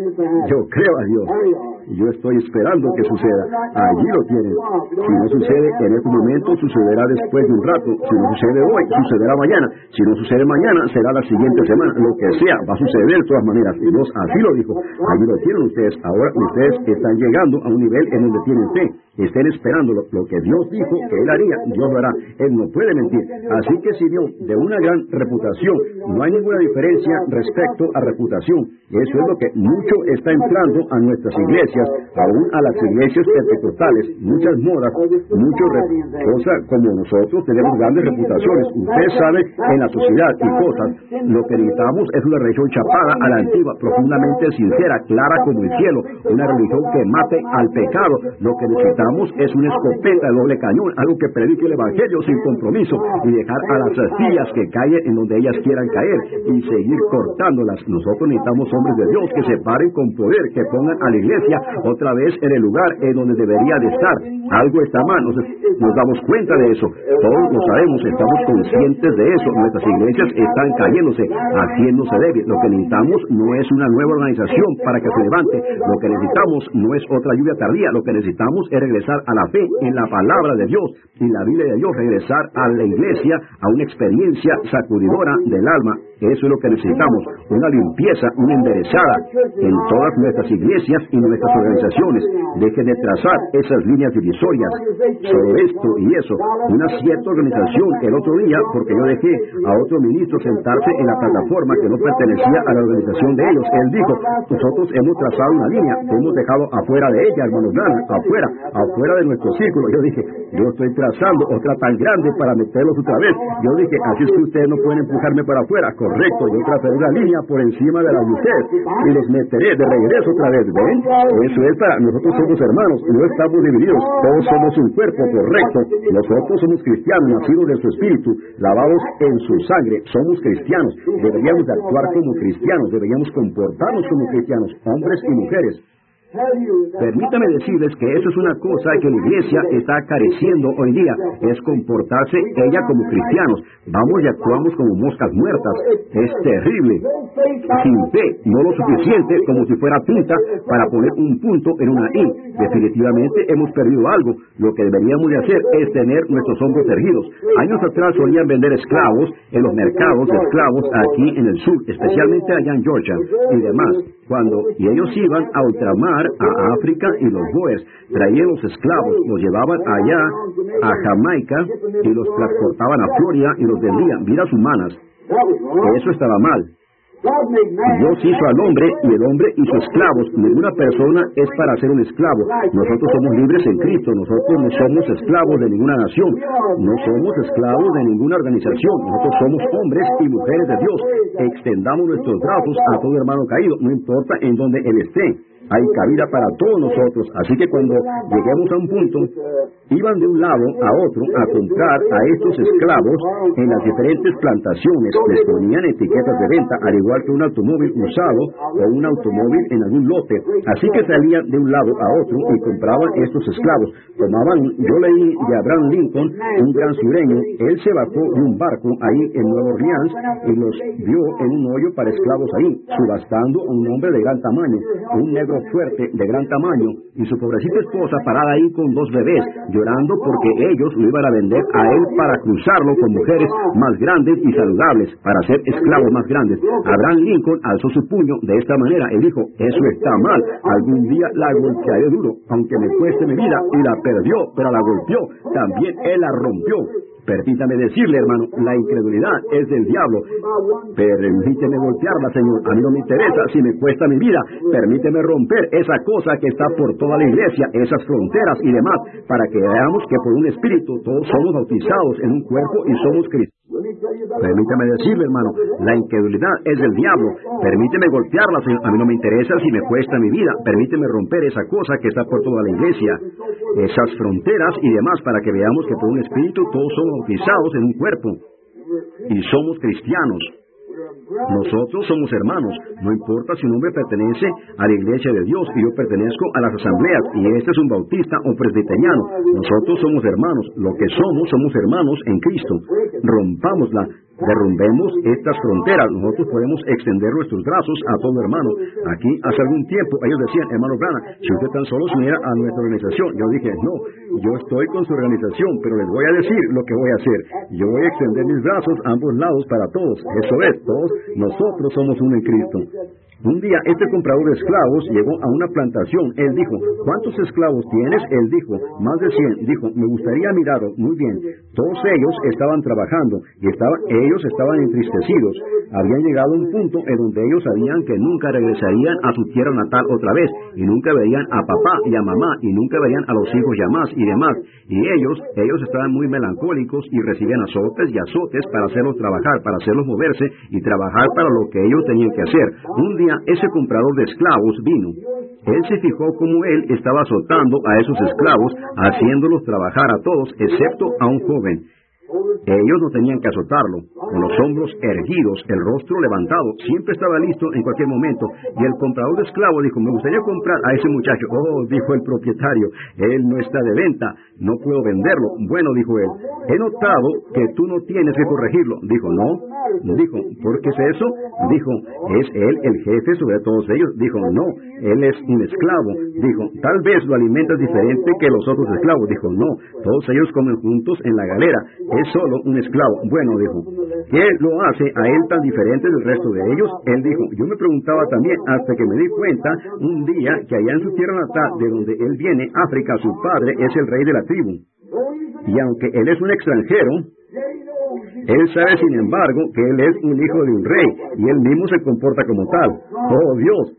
Yo creo a Dios, yo estoy esperando que suceda. Allí lo tienes. Si no sucede en este momento, sucederá después de un rato. Si no sucede hoy, sucederá mañana. Si no sucede mañana, será la siguiente semana. Lo que sea, va a suceder de todas maneras. Y Dios así lo dijo. Allí lo tienen ustedes. Ahora ustedes están llegando a un nivel en donde tienen fe. Estén esperando lo que Dios dijo que Él haría, Dios lo hará. Él no puede mentir. Así que si Dios, de una gran reputación, no hay ninguna diferencia respecto a reputación. Eso es lo que mucho está entrando a nuestras iglesias, aún a las iglesias pentecostales, muchas modas, muchas cosas como nosotros tenemos grandes reputaciones. Usted sabe, en la sociedad y cosas, lo que necesitamos es una religión chapada a la antigua, profundamente sincera, clara como el cielo, una religión que mate al pecado. Lo que necesitamos es una escopeta de doble cañón, algo que predique el evangelio sin compromiso y dejar a las astillas que caigan en donde ellas quieran caer y seguir cortándolas. Nosotros necesitamos hombres de Dios que se paren con poder, que pongan a la iglesia otra vez en el lugar en donde debería de estar. Algo está mal, nos damos cuenta de eso, todos lo sabemos, estamos conscientes de eso. Nuestras iglesias están cayéndose, haciéndose débiles. Lo que necesitamos no es una nueva organización para que se levante, lo que necesitamos no es otra lluvia tardía, lo que necesitamos es regresar a la fe en la palabra de Dios y la Biblia de Dios, regresar a la iglesia, a una experiencia sacudidora del alma. Eso es lo que necesitamos, una limpieza, una enderezada en todas nuestras iglesias y nuestras organizaciones. Dejen de trazar esas líneas divisorias sobre esto y eso. Una cierta organización el otro día, porque yo dejé a otro ministro sentarse en la plataforma que no pertenecía a la organización de ellos. Él dijo, nosotros hemos trazado una línea, hemos dejado afuera de ella, hermanos grandes, afuera de nuestro círculo. Yo dije, yo estoy trazando otra tan grande para meterlos otra vez. Yo dije, así es que ustedes no pueden empujarme para afuera. Correcto, yo trazaré una línea por encima de la de ustedes y los meteré de regreso otra vez. ¿Ven? Eso es para nosotros, somos hermanos, no estamos divididos, todos somos un cuerpo, correcto. Nosotros somos cristianos, nacidos de su espíritu, lavados en su sangre, somos cristianos. Deberíamos de actuar como cristianos, deberíamos comportarnos como cristianos, hombres y mujeres. Permítame decirles que eso es una cosa que la iglesia está careciendo hoy día, es comportarse ella como cristianos. Vamos y actuamos como moscas muertas. Es terrible. Sin fe, no lo suficiente como si fuera tinta para poner un punto en una I. Definitivamente hemos perdido algo. Lo que deberíamos de hacer es tener nuestros hombros erguidos. Años atrás solían vender esclavos en los mercados de esclavos aquí en el sur, especialmente allá en Georgia y demás. Y ellos iban a ultramar a África y los boers traían los esclavos, los llevaban allá a Jamaica y los transportaban a Florida y los vendían, vidas humanas. Eso estaba mal. Dios hizo al hombre y el hombre hizo esclavos. Ninguna persona es para ser un esclavo. Nosotros somos libres en Cristo. Nosotros no somos esclavos de ninguna nación. No somos esclavos de ninguna organización. Nosotros somos hombres y mujeres de Dios. Extendamos nuestros brazos a todo hermano caído, no importa en donde él esté. Hay cabida para todos nosotros, así que cuando lleguemos a un punto, iban de un lado a otro a comprar a estos esclavos en las diferentes plantaciones, les ponían etiquetas de venta, al igual que un automóvil usado o un automóvil en algún lote, así que salían de un lado a otro y compraban estos esclavos. Yo leí de Abraham Lincoln, un gran sureño, él se bajó de un barco ahí en Nueva Orleans y los vio en un hoyo para esclavos ahí, subastando a un hombre de gran tamaño, un negro fuerte de gran tamaño, y su pobrecita esposa parada ahí con 2 bebés, llorando porque ellos lo iban a vender a él para cruzarlo con mujeres más grandes y saludables, para ser esclavos más grandes. Abraham Lincoln alzó su puño de esta manera y dijo: eso está mal, algún día la golpearé duro, aunque me cueste mi vida, y la perdió, pero la golpeó, también él la rompió. Permítame decirle, hermano, la incredulidad es del diablo. Permíteme golpearla, Señor. A mí no me interesa si me cuesta mi vida. Permíteme romper esa cosa que está por toda la iglesia, esas fronteras y demás, para que veamos que por un espíritu todos somos bautizados en un cuerpo y somos cristianos. Permítame decirle, hermano, la incredulidad es del diablo. Permíteme golpearla, Señor. A mí no me interesa si me cuesta mi vida. Permíteme romper esa cosa que está por toda la iglesia, esas fronteras y demás, para que veamos que por un espíritu todos somos bautizados en un cuerpo y somos cristianos. Nosotros somos hermanos, no importa si un hombre pertenece a la iglesia de Dios y yo pertenezco a las asambleas y este es un bautista o presbiteriano. Nosotros somos hermanos, lo que somos hermanos en Cristo. Rompámosla, derrumbemos estas fronteras. Nosotros podemos extender nuestros brazos a todo hermano. Aquí hace algún tiempo ellos decían: hermano Branham, si usted tan solo se uniera a nuestra organización. Yo dije: no, yo estoy con su organización, pero les voy a decir lo que voy a hacer. Yo voy a extender mis brazos a ambos lados para todos. Eso es, todos nosotros somos uno en Cristo. Un día este comprador de esclavos llegó a una plantación. Él dijo: ¿cuántos esclavos tienes? Él dijo: más de 100. Dijo: me gustaría mirarlo. Muy bien. Todos ellos estaban trabajando y ellos estaban entristecidos. Habían llegado a un punto en donde ellos sabían que nunca regresarían a su tierra natal otra vez, y nunca verían a papá y a mamá, y nunca verían a los hijos ya más y demás. Y ellos estaban muy melancólicos y recibían azotes y azotes para hacerlos trabajar, para hacerlos moverse y trabajar para lo que ellos tenían que hacer. Un día ese comprador de esclavos vino. Él se fijó cómo él estaba azotando a esos esclavos, haciéndolos trabajar a todos, excepto a un joven. Ellos no tenían que azotarlo, con los hombros erguidos, el rostro levantado, siempre estaba listo en cualquier momento. Y el comprador de esclavos dijo: me gustaría comprar a ese muchacho. Oh, dijo el propietario, él no está de venta, no puedo venderlo. Bueno, dijo él, he notado que tú no tienes que corregirlo. Dijo: no. Dijo: ¿por qué es eso? Dijo: ¿es él el jefe sobre todos ellos? Dijo: no, él es un esclavo. Dijo: tal vez lo alimentas diferente que los otros esclavos. Dijo: no, todos ellos comen juntos en la galera, es solo un esclavo. Bueno, dijo, ¿qué lo hace a él tan diferente del resto de ellos? Él dijo: yo me preguntaba también, hasta que me di cuenta un día que allá en su tierra natal, de donde él viene, África, su padre es el rey de la tribu. Y aunque él es un extranjero, él sabe, sin embargo, que él es un hijo de un rey, y él mismo se comporta como tal. ¡Oh, Dios!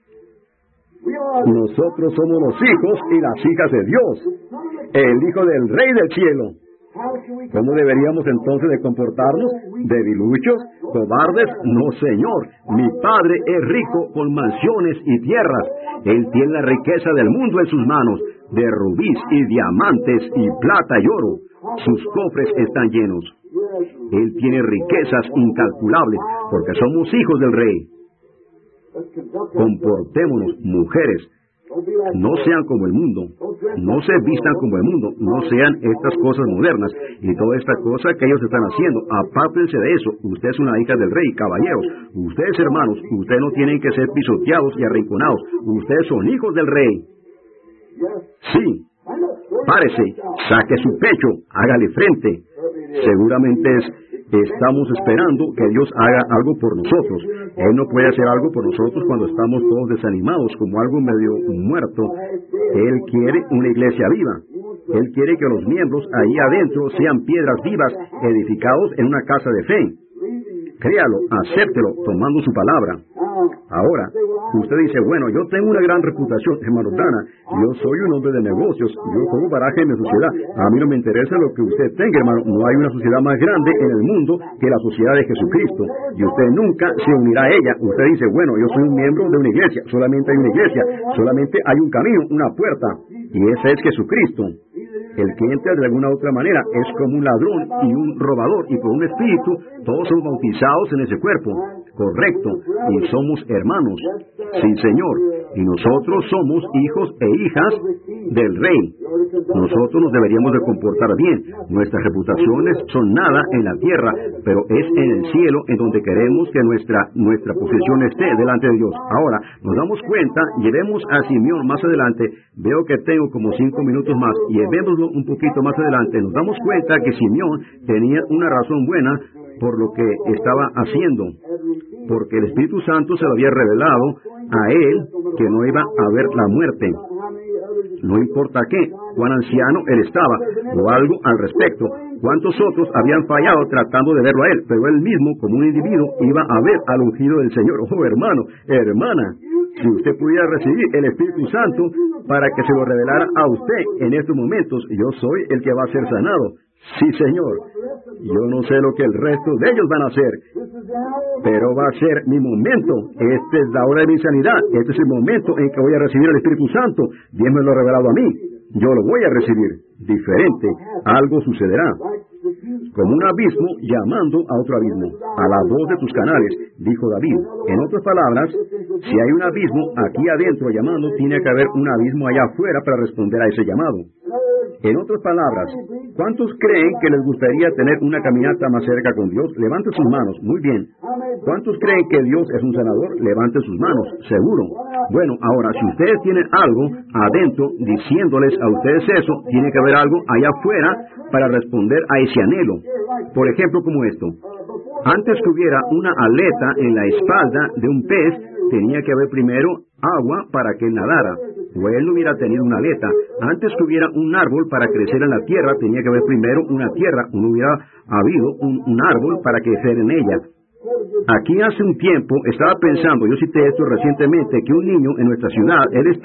Nosotros somos los hijos y las hijas de Dios, el hijo del rey del cielo. ¿Cómo deberíamos entonces de comportarnos? ¿Debiluchos? ¿Cobardes? No, Señor. Mi Padre es rico con mansiones y tierras. Él tiene la riqueza del mundo en sus manos, de rubíes y diamantes y plata y oro. Sus cofres están llenos. Él tiene riquezas incalculables, porque somos hijos del Rey. Comportémonos, mujeres, No sean como el mundo, no se vistan como el mundo, no sean estas cosas modernas y toda esta cosa que ellos están haciendo. Apártense de eso. Usted es una hija del rey, caballeros. Ustedes, hermanos, ustedes no tienen que ser pisoteados y arrinconados. Ustedes son hijos del rey. Sí. Párese, saque su pecho, hágale frente. Seguramente estamos esperando que Dios haga algo por nosotros. Él no puede hacer algo por nosotros cuando estamos todos desanimados, como algo medio muerto. Él quiere una iglesia viva. Él quiere que los miembros ahí adentro sean piedras vivas, edificados en una casa de fe. Créalo, acéptelo, tomando su palabra. Ahora, usted dice, bueno, yo tengo una gran reputación, hermano Dana, yo soy un hombre de negocios, yo juego baraja en mi sociedad, a mí no me interesa lo que usted tenga, hermano, no hay una sociedad más grande en el mundo que la sociedad de Jesucristo, y usted nunca se unirá a ella. Usted dice, bueno, yo soy un miembro de una iglesia, solamente hay una iglesia, solamente hay un camino, una puerta, y ese es Jesucristo. El que entra de alguna otra manera es como un ladrón y un robador, y por un espíritu todos somos bautizados en ese cuerpo. Correcto, y somos hermanos. Sí, Señor, y nosotros somos hijos e hijas del Rey. Nosotros nos deberíamos de comportar bien. Nuestras reputaciones son nada en la tierra, pero es en el cielo en donde queremos que nuestra posición esté delante de Dios. Ahora, nos damos cuenta, llevemos a Simeón más adelante. Veo que tengo como 5 minutos más, y llevémoslo un poquito más adelante. Nos damos cuenta que Simeón tenía una razón buena por lo que estaba haciendo, porque el Espíritu Santo se lo había revelado a él que no iba a haber la muerte. No importa qué, cuán anciano él estaba, o algo al respecto. Cuántos otros habían fallado tratando de verlo a él, pero él mismo, como un individuo, iba a ver al ungido del Señor. Oh, hermano, hermana, si usted pudiera recibir el Espíritu Santo para que se lo revelara a usted en estos momentos, yo soy el que va a ser sanado. Sí, Señor. Yo no sé lo que el resto de ellos van a hacer, pero va a ser mi momento. Esta es la hora de mi sanidad. Este es el momento en que voy a recibir el Espíritu Santo. Dios me lo ha revelado a mí. Yo lo voy a recibir. Diferente. Algo sucederá. Como un abismo llamando a otro abismo. A la voz de tus canales, dijo David. En otras palabras, si hay un abismo aquí adentro llamando, tiene que haber un abismo allá afuera para responder a ese llamado. En otras palabras, ¿cuántos creen que les gustaría tener una caminata más cerca con Dios? Levanten sus manos. Muy bien. ¿Cuántos creen que Dios es un sanador? Levanten sus manos. Seguro. Bueno, ahora, si ustedes tienen algo adentro diciéndoles a ustedes eso, tiene que haber algo allá afuera para responder a ese anhelo. Por ejemplo, como esto. Antes que hubiera una aleta en la espalda de un pez, tenía que haber primero agua para que él nadara. O él no hubiera tenido una aleta. Antes que hubiera un árbol para crecer en la tierra, tenía que haber primero una tierra. No hubiera habido un árbol para crecer en ella. Aquí hace un tiempo estaba pensando, yo cité esto recientemente, que un niño en nuestra ciudad,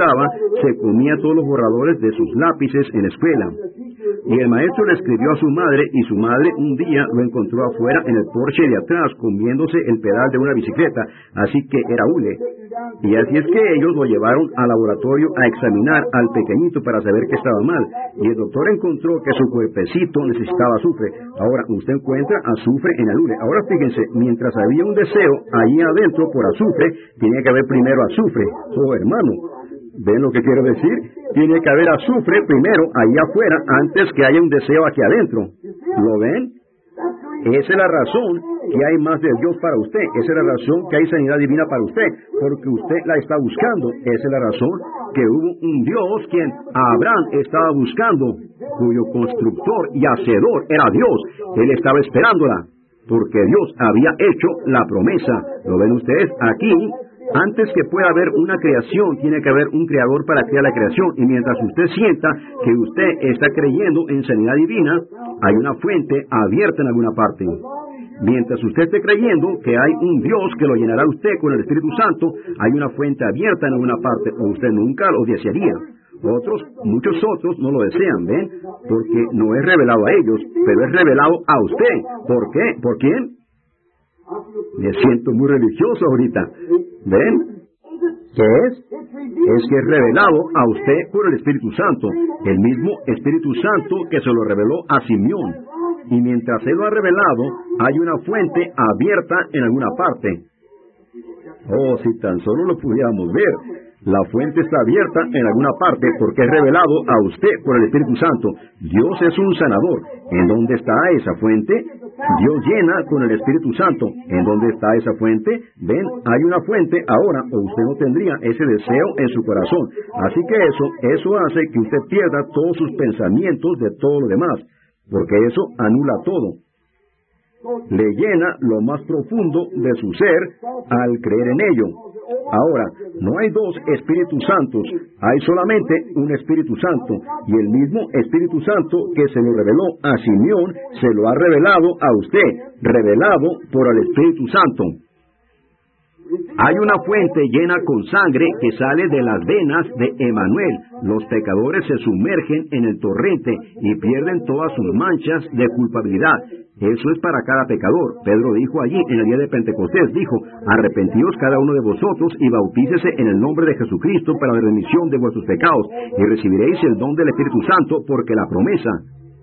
se comía todos los borradores de sus lápices en la escuela. Y el maestro le escribió a su madre, y su madre un día lo encontró afuera en el porche de atrás, comiéndose el pedal de una bicicleta, así que era hule. Y así es que ellos lo llevaron al laboratorio a examinar al pequeñito para saber que estaba mal. Y el doctor encontró que su cuerpecito necesitaba azufre. Ahora, usted encuentra azufre en el hule. Ahora fíjense, mientras había un deseo allí adentro por azufre, tenía que haber primero azufre. Oh, hermano, ¿ven lo que quiero decir? Tiene que haber azufre primero allí afuera antes que haya un deseo aquí adentro. ¿Lo ven? Esa es la razón que hay más de Dios para usted. Esa es la razón que hay sanidad divina para usted, porque usted la está buscando. Esa es la razón que hubo un Dios quien Abraham estaba buscando, cuyo constructor y hacedor era Dios. Él estaba esperándola, porque Dios había hecho la promesa. ¿Lo ven ustedes? Aquí, antes que pueda haber una creación, tiene que haber un creador para crear la creación. Y mientras usted sienta que usted está creyendo en sanidad divina, hay una fuente abierta en alguna parte. Mientras usted esté creyendo que hay un Dios que lo llenará a usted con el Espíritu Santo, hay una fuente abierta en alguna parte, o usted nunca lo desearía. Muchos otros no lo desean, ¿ven? Porque no es revelado a ellos, pero es revelado a usted. ¿Por qué? ¿Por quién? Me siento muy religioso ahorita. ¿Ven? ¿Qué es? Es que es revelado a usted por el Espíritu Santo. El mismo Espíritu Santo que se lo reveló a Simeón. Y mientras Él lo ha revelado, hay una fuente abierta en alguna parte. Oh, si tan solo lo pudiéramos ver. La fuente está abierta en alguna parte porque es revelado a usted por el Espíritu Santo. Dios es un sanador. ¿En dónde está esa fuente? Dios llena con el Espíritu Santo. ¿En dónde está esa fuente? Ven, hay una fuente ahora, o usted no tendría ese deseo en su corazón. Así que eso hace que usted pierda todos sus pensamientos de todo lo demás, porque eso anula todo. Le llena lo más profundo de su ser al creer en ello. Ahora, no hay dos Espíritus Santos, hay solamente un Espíritu Santo, y el mismo Espíritu Santo que se lo reveló a Simeón, se lo ha revelado a usted, revelado por el Espíritu Santo. Hay una fuente llena con sangre que sale de las venas de Emanuel. Los pecadores se sumergen en el torrente y pierden todas sus manchas de culpabilidad. Eso es para cada pecador. Pedro dijo allí en el día de Pentecostés, dijo, arrepentíos cada uno de vosotros y bautícese en el nombre de Jesucristo para la remisión de vuestros pecados y recibiréis el don del Espíritu Santo, porque la promesa...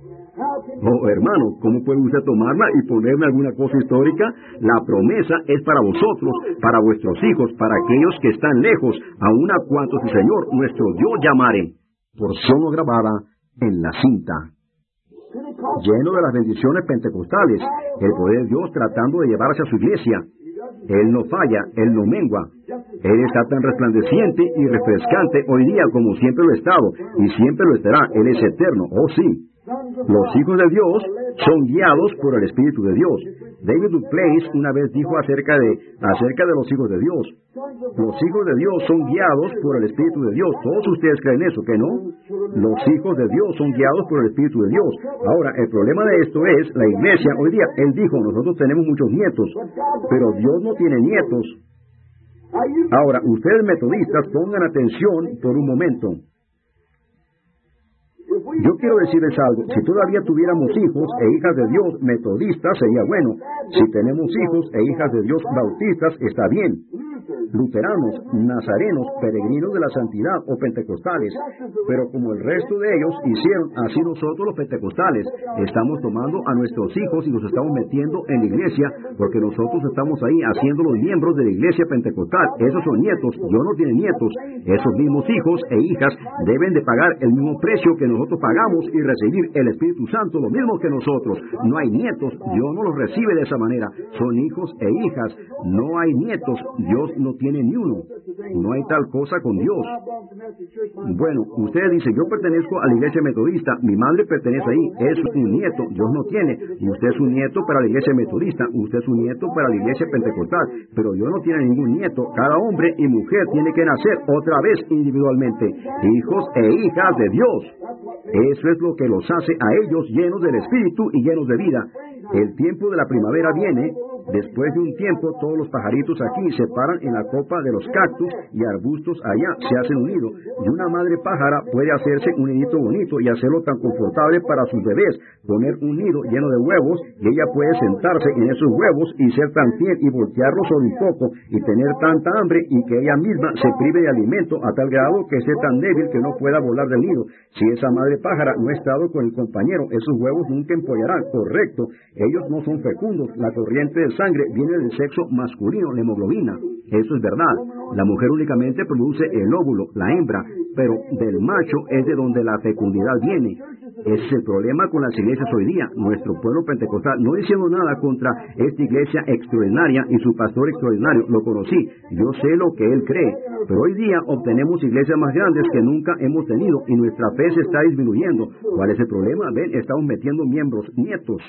Oh, hermano, ¿cómo puede usted tomarla y ponerme alguna cosa histórica? La promesa es para vosotros, para vuestros hijos, para aquellos que están lejos, aun a cuantos el Señor, nuestro Dios, llamare. Porción no grabada en la cinta. Lleno de las bendiciones pentecostales, el poder de Dios tratando de llevarse a su iglesia. Él no falla, Él no mengua. Él está tan resplandeciente y refrescante hoy día como siempre lo ha estado, y siempre lo estará. Él es eterno, oh sí. Los hijos de Dios son guiados por el Espíritu de Dios. David Duplace una vez dijo acerca de los hijos de Dios. Los hijos de Dios son guiados por el Espíritu de Dios. Todos ustedes creen eso, ¿que no? Los hijos de Dios son guiados por el Espíritu de Dios. Ahora, el problema de esto es, la iglesia hoy día, él dijo, nosotros tenemos muchos nietos, pero Dios no tiene nietos. Ahora, ustedes metodistas, pongan atención por un momento. Yo quiero decirles algo, si todavía tuviéramos hijos e hijas de Dios metodistas sería bueno. Si tenemos hijos e hijas de Dios bautistas está bien. Luteranos, nazarenos, peregrinos de la santidad o pentecostales. Pero como el resto de ellos hicieron, así nosotros los pentecostales estamos tomando a nuestros hijos y los estamos metiendo en la iglesia porque nosotros estamos ahí haciéndolos miembros de la iglesia pentecostal. Esos son nietos, Dios no tiene nietos. Esos mismos hijos e hijas deben de pagar el mismo precio que nosotros pagamos y recibir el Espíritu Santo lo mismo que nosotros. No hay nietos, Dios no los recibe de esa manera. Son hijos e hijas, no hay nietos, Dios no tiene ni uno. No hay tal cosa con Dios. Bueno, usted dice, yo pertenezco a la iglesia metodista, mi madre pertenece ahí, es un nieto, Dios no tiene, y usted es un nieto para la iglesia metodista, usted es un nieto para la iglesia pentecostal, pero Dios no tiene ningún nieto. Cada hombre y mujer tiene que nacer otra vez individualmente, hijos e hijas de Dios. Eso es lo que los hace a ellos llenos del Espíritu y llenos de vida. El tiempo de la primavera viene. Después de un tiempo, todos los pajaritos aquí se paran en la copa de los cactus y arbustos allá se hacen un nido. Y una madre pájara puede hacerse un nidito bonito y hacerlo tan confortable para sus bebés, poner un nido lleno de huevos y ella puede sentarse en esos huevos y ser tan fiel y voltearlos solo un poco y tener tanta hambre y que ella misma se prive de alimento a tal grado que esté tan débil que no pueda volar del nido. Si esa madre pájara no ha estado con el compañero, esos huevos nunca empollarán, correcto. Ellos no son fecundos. La corriente de sangre viene del sexo masculino, la hemoglobina. Eso es verdad. La mujer únicamente produce el óvulo, la hembra, pero del macho es de donde la fecundidad viene. Ese es el problema con las iglesias hoy día. Nuestro pueblo pentecostal, no diciendo nada contra esta iglesia extraordinaria y su pastor extraordinario, lo conocí, yo sé lo que él cree, pero hoy día obtenemos iglesias más grandes que nunca hemos tenido y nuestra fe se está disminuyendo. ¿Cuál es el problema? Ven, estamos metiendo miembros, nietos.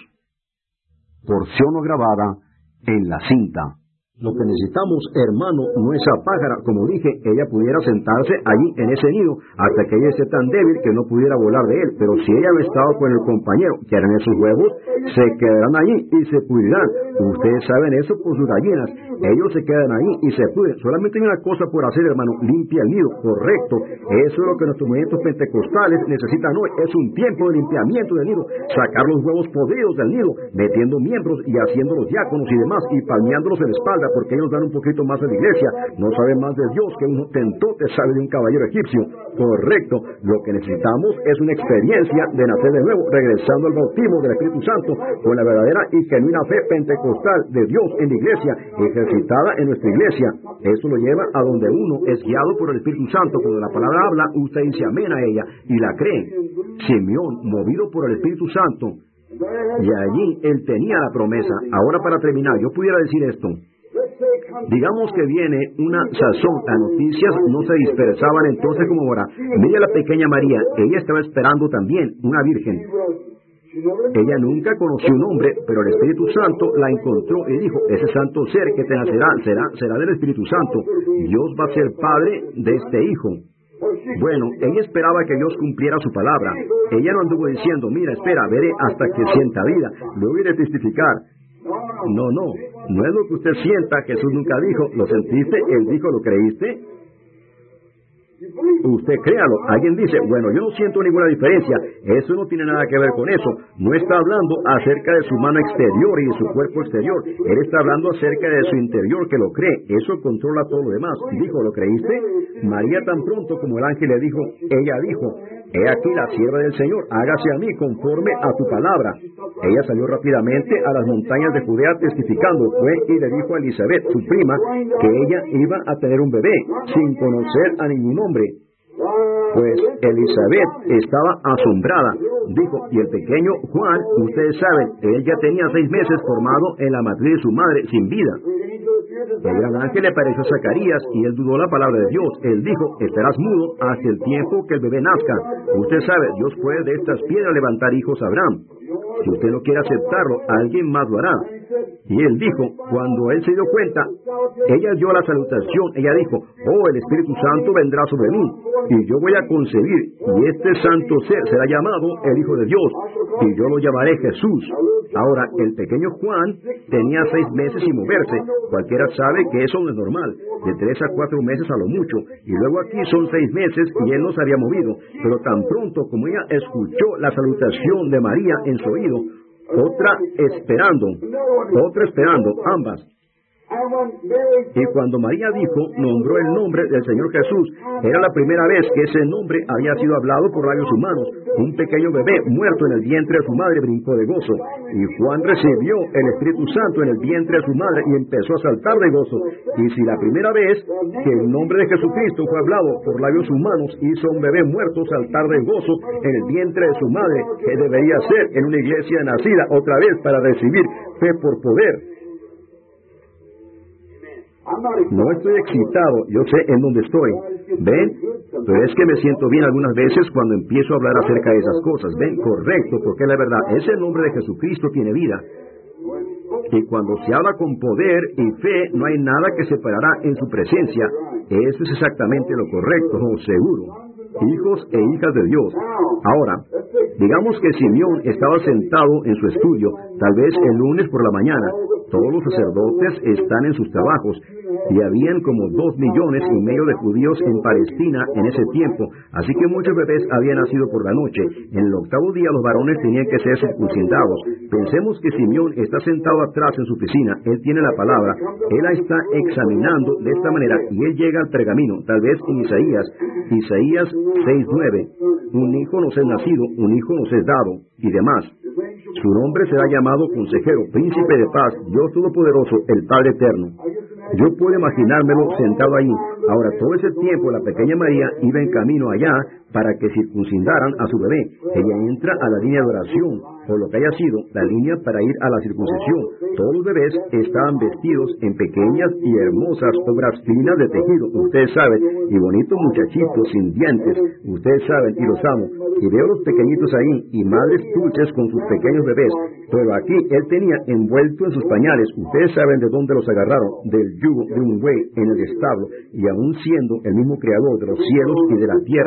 Porción no grabada en la cinta. Lo que necesitamos, hermano, no es esa pájara. Como dije, ella pudiera sentarse allí en ese nido hasta que ella esté tan débil que no pudiera volar de él. Pero si ella no ha estado con el compañero que eran esos huevos, se quedarán allí y se pudrirán. Ustedes saben eso por sus gallinas. Ellos se quedan ahí y se pudren. Solamente hay una cosa por hacer, hermano. Limpia el nido. Correcto. Eso es lo que nuestros movimientos pentecostales necesitan hoy. Es un tiempo de limpiamiento del nido. Sacar los huevos podridos del nido, metiendo miembros y haciéndolos diáconos y demás y palmeándolos en la espalda porque ellos dan un poquito más a la iglesia. No saben más de Dios que un tentote sabe de un caballero egipcio. Correcto. Lo que necesitamos es una experiencia de nacer de nuevo, regresando al bautismo del Espíritu Santo, con la verdadera y genuina fe pentecostal de Dios en la iglesia, ejercitada en nuestra iglesia. Eso lo lleva a donde uno es guiado por el Espíritu Santo. Cuando la palabra habla, usted dice amén a ella y la cree. Simeón, movido por el Espíritu Santo, y allí él tenía la promesa. Ahora, para terminar, yo pudiera decir esto. Digamos que viene una sazón, las noticias no se dispersaban entonces como ahora. Mira a la pequeña María, ella estaba esperando también, una virgen. Ella nunca conoció un hombre, pero el Espíritu Santo la encontró y dijo, ese santo ser que te nacerá será del Espíritu Santo. Dios va a ser padre de este hijo. Bueno, ella esperaba que Dios cumpliera su palabra. Ella no anduvo diciendo, mira, espera, veré hasta que sienta vida, luego iré a testificar. No es lo que usted sienta. Jesús nunca dijo, ¿lo sentiste? Él dijo, ¿lo creíste? Usted créalo. Alguien dice, bueno, yo no siento ninguna diferencia. Eso no tiene nada que ver con eso. No está hablando acerca de su mano exterior y de su cuerpo exterior. Él está hablando acerca de su interior, que lo cree. Eso controla todo lo demás. Dijo, ¿lo creíste? María, tan pronto como el ángel le dijo, ella dijo, he aquí la sierva del Señor, hágase a mí conforme a tu palabra. Ella salió rápidamente a las montañas de Judea testificando. Fue y le dijo a Elizabeth, su prima, que ella iba a tener un bebé, sin conocer a ningún hombre. Pues Elizabeth estaba asombrada. Dijo, y el pequeño Juan, ustedes saben, él ya tenía 6 meses formado en la matriz de su madre, sin vida. El gran ángel le apareció a Zacarías y él dudó la palabra de Dios. Él dijo, estarás mudo hasta el tiempo que el bebé nazca. Usted sabe, Dios puede de estas piedras levantar hijos a Abraham. Si usted no quiere aceptarlo, alguien más lo hará. Y él dijo, cuando él se dio cuenta, ella dio la salutación. Ella dijo, oh, el Espíritu Santo vendrá sobre mí, y yo voy a concebir, y este santo ser será llamado el Hijo de Dios, y yo lo llamaré Jesús. Ahora, el pequeño Juan tenía 6 meses sin moverse. Cualquiera sabe que eso no es normal, de 3 a 4 meses a lo mucho, y luego aquí son 6 meses y él no se había movido. Pero tan pronto como ella escuchó la salutación de María en su oído, otra esperando, ambas. Y cuando María dijo, nombró el nombre del Señor Jesús, era la primera vez que ese nombre había sido hablado por labios humanos. Un pequeño bebé muerto en el vientre de su madre brincó de gozo. Y Juan recibió el Espíritu Santo en el vientre de su madre y empezó a saltar de gozo. Y si la primera vez que el nombre de Jesucristo fue hablado por labios humanos hizo a un bebé muerto saltar de gozo en el vientre de su madre, ¿qué debería ser en una iglesia nacida otra vez para recibir fe por poder? No estoy excitado, yo sé en dónde estoy. ¿Ven? Pero es que me siento bien algunas veces cuando empiezo a hablar acerca de esas cosas. ¿Ven? Correcto, porque la verdad, ese nombre de Jesucristo tiene vida. Y cuando se habla con poder y fe, no hay nada que se parará en su presencia. Eso es exactamente lo correcto, seguro. Hijos e hijas de Dios. Ahora, digamos que Simeón estaba sentado en su estudio, tal vez el lunes por la mañana. Todos los sacerdotes están en sus trabajos, y habían como 2,5 millones de judíos en Palestina en ese tiempo, así que muchos bebés habían nacido por la noche. En el 8º día los varones tenían que ser circuncidados. Pensemos que Simeón está sentado atrás en su oficina, él tiene la palabra, él la está examinando de esta manera, y él llega al pergamino, tal vez en Isaías 6:9, un hijo nos es nacido, un hijo nos es dado, y demás. Su nombre será llamado Consejero, Príncipe de Paz, Dios Todopoderoso, el Padre Eterno. Yo puedo imaginármelo sentado allí. Ahora, todo ese tiempo la pequeña María iba en camino allá para que circuncidaran a su bebé. Ella entra a la línea de oración, por lo que haya sido la línea para ir a la circuncisión. Todos los bebés estaban vestidos en pequeñas y hermosas obras finas de tejido, ustedes saben, y bonitos muchachitos sin dientes, ustedes saben, y los amo. Y veo los pequeñitos ahí, y madres dulces con sus pequeños bebés. Pero aquí él tenía envuelto en sus pañales, ustedes saben de dónde los agarraron, del yugo de un buey en el establo, y aún siendo el mismo creador de los cielos y de la tierra,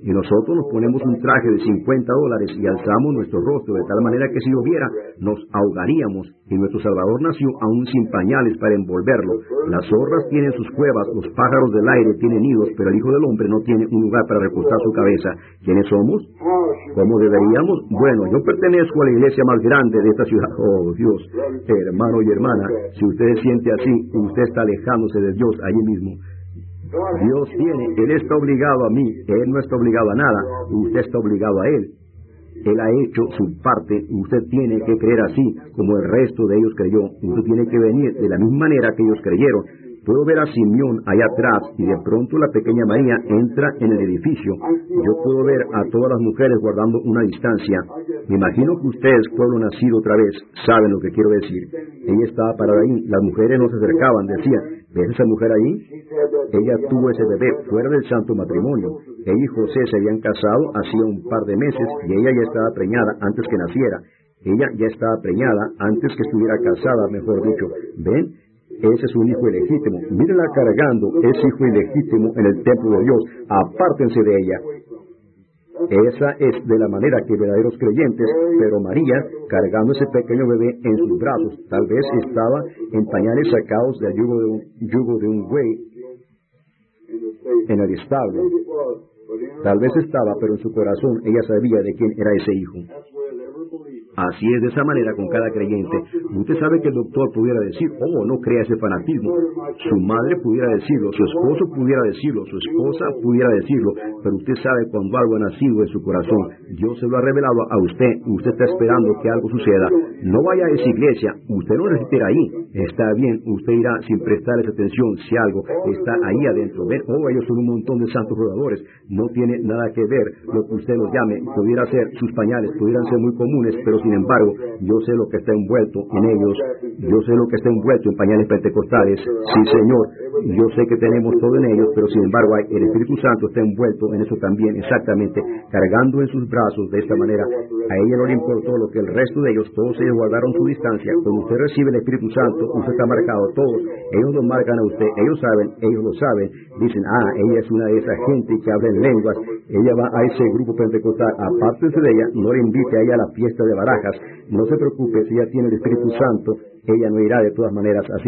y nosotros nos ponemos un traje de $50 y alzamos nuestro rostro de tal manera que si lloviera nos ahogaríamos, y nuestro Salvador nació aún sin pañales para envolverlo. Las zorras tienen sus cuevas, los pájaros del aire tienen nidos, pero el Hijo del Hombre no tiene un lugar para recostar su cabeza. ¿Quiénes somos? ¿Cómo deberíamos? Bueno, yo pertenezco a la iglesia más grande de esta ciudad. Oh, Dios, hermano y hermana, si usted se siente así, usted está alejándose de Dios allí mismo. Dios tiene, Él está obligado a mí, Él no está obligado a nada, usted está obligado a Él. Él ha hecho su parte, usted tiene que creer así, como el resto de ellos creyó. Usted tiene que venir de la misma manera que ellos creyeron. Puedo ver a Simeón allá atrás y de pronto la pequeña María entra en el edificio. Yo puedo ver a todas las mujeres guardando una distancia. Me imagino que ustedes, pueblo nacido otra vez, saben lo que quiero decir. Ella estaba parada ahí, las mujeres no se acercaban, decían, ¿ves esa mujer ahí? Ella tuvo ese bebé fuera del santo matrimonio. Ella y José se habían casado hacía un par de meses y ella ya estaba preñada antes que naciera. Ella ya estaba preñada antes que estuviera casada, mejor dicho. ¿Ven? Ese es un hijo ilegítimo. Mírenla cargando ese hijo ilegítimo en el templo de Dios. Apártense de ella. Esa es de la manera que verdaderos creyentes, pero María, cargando ese pequeño bebé en sus brazos, tal vez estaba en pañales sacados del yugo de un buey en el establo. Tal vez estaba, pero en su corazón ella sabía de quién era ese hijo. Así es de esa manera con cada creyente. Usted sabe que el doctor pudiera decir, oh, no crea ese fanatismo. Su madre pudiera decirlo, su esposo pudiera decirlo, su esposa pudiera decirlo, pero usted sabe cuando algo ha nacido en su corazón. Dios se lo ha revelado a usted y usted está esperando que algo suceda. No vaya a esa iglesia, usted no necesita ir ahí. Está bien, usted irá sin prestarles atención si algo está ahí adentro. Ven, oh, ellos son un montón de santos rodadores. No tiene nada que ver lo que usted los llame. Pudiera ser, sus pañales pudieran ser muy comunes, pero sin embargo, yo sé lo que está envuelto en ellos. Yo sé lo que está envuelto en pañales pentecostales. Sí, Señor, yo sé que tenemos todo en ellos, pero sin embargo, el Espíritu Santo está envuelto en eso también, exactamente, cargando en sus brazos de esta manera. A ella no le importó lo que el resto de ellos, todos ellos guardaron su distancia. Cuando usted recibe el Espíritu Santo, usted está marcado, todos. Ellos lo marcan a usted, ellos saben, ellos lo saben. Dicen, ella es una de esas gente que habla en lenguas. Ella va a ese grupo pentecostal. Apártense de ella, no le invite a ella a la fiesta de barajas. No se preocupe, si ella tiene el Espíritu Santo, ella no irá de todas maneras. Así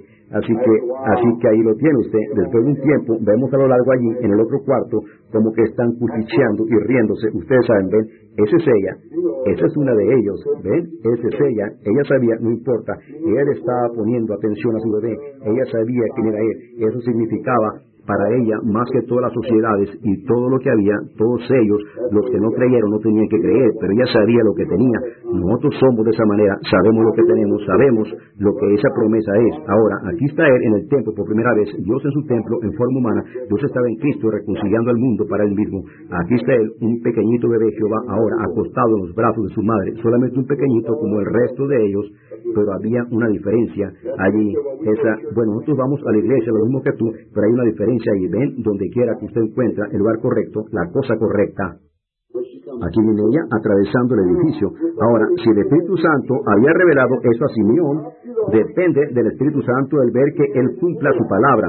que ahí lo tiene usted. Después de un tiempo, vemos a lo largo allí, en el otro cuarto, como que están cuchicheando y riéndose. Ustedes saben, ven, esa es ella. Esa es una de ellos, ven, esa es ella. Ella sabía, no importa, él estaba poniendo atención a su bebé. Ella sabía quién era él. Eso significaba para ella, más que todas las sociedades y todo lo que había, todos ellos, los que no creyeron, no tenían que creer, pero ella sabía lo que tenía. Nosotros somos de esa manera, sabemos lo que tenemos, sabemos lo que esa promesa es. Ahora, aquí está Él en el templo por primera vez, Dios en su templo, en forma humana. Dios estaba en Cristo reconciliando al mundo para Él mismo. Aquí está Él, un pequeñito bebé Jehová, ahora acostado en los brazos de su madre, solamente un pequeñito como el resto de ellos, pero había una diferencia allí. Nosotros vamos a la iglesia, lo mismo que tú, pero hay una diferencia ahí. Ven, donde quiera que usted encuentra el lugar correcto, la cosa correcta. Aquí viene ella atravesando el edificio. Ahora, si el Espíritu Santo había revelado eso a Simeón, depende del Espíritu Santo el ver que él cumpla su palabra.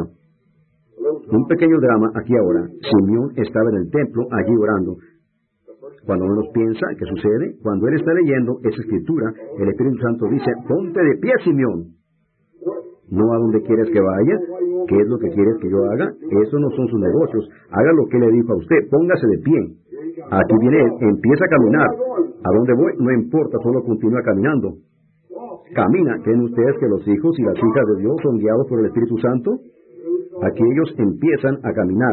Un pequeño drama aquí ahora. Simeón estaba en el templo allí orando. Cuando uno piensa, ¿qué sucede? Cuando él está leyendo esa escritura, el Espíritu Santo dice, ponte de pie, Simeón. No a donde quieres que vaya. ¿Qué es lo que quieres que yo haga? Eso no son sus negocios. Haga lo que le dijo a usted. Póngase de pie. Aquí viene él. Empieza a caminar. ¿A dónde voy? No importa, solo continúa caminando. Camina. ¿Creen ustedes que los hijos y las hijas de Dios son guiados por el Espíritu Santo? Aquí ellos empiezan a caminar.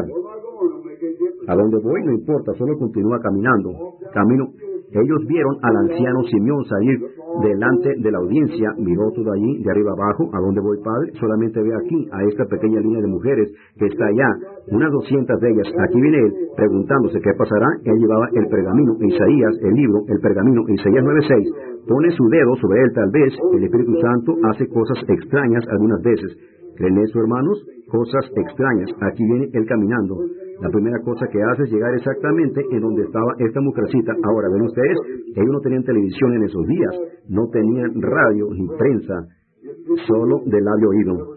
¿A dónde voy? No importa, solo continúa caminando. Camino. Ellos vieron al anciano Simeón salir delante de la audiencia, miró todo allí, de arriba abajo. ¿A dónde voy, Padre? Solamente ve aquí, a esta pequeña línea de mujeres que está allá, unas 200 de ellas. Aquí viene él, preguntándose qué pasará. Él llevaba el pergamino, Isaías, el libro, el pergamino, Isaías 9:6. Pone su dedo sobre él, tal vez. El Espíritu Santo hace cosas extrañas algunas veces. ¿Creen eso, hermanos? Cosas extrañas. Aquí viene él caminando. La primera cosa que hace es llegar exactamente en donde estaba esta mujercita. Ahora, ven ustedes, ellos no tenían televisión en esos días, no tenían radio ni prensa, solo de labio oído.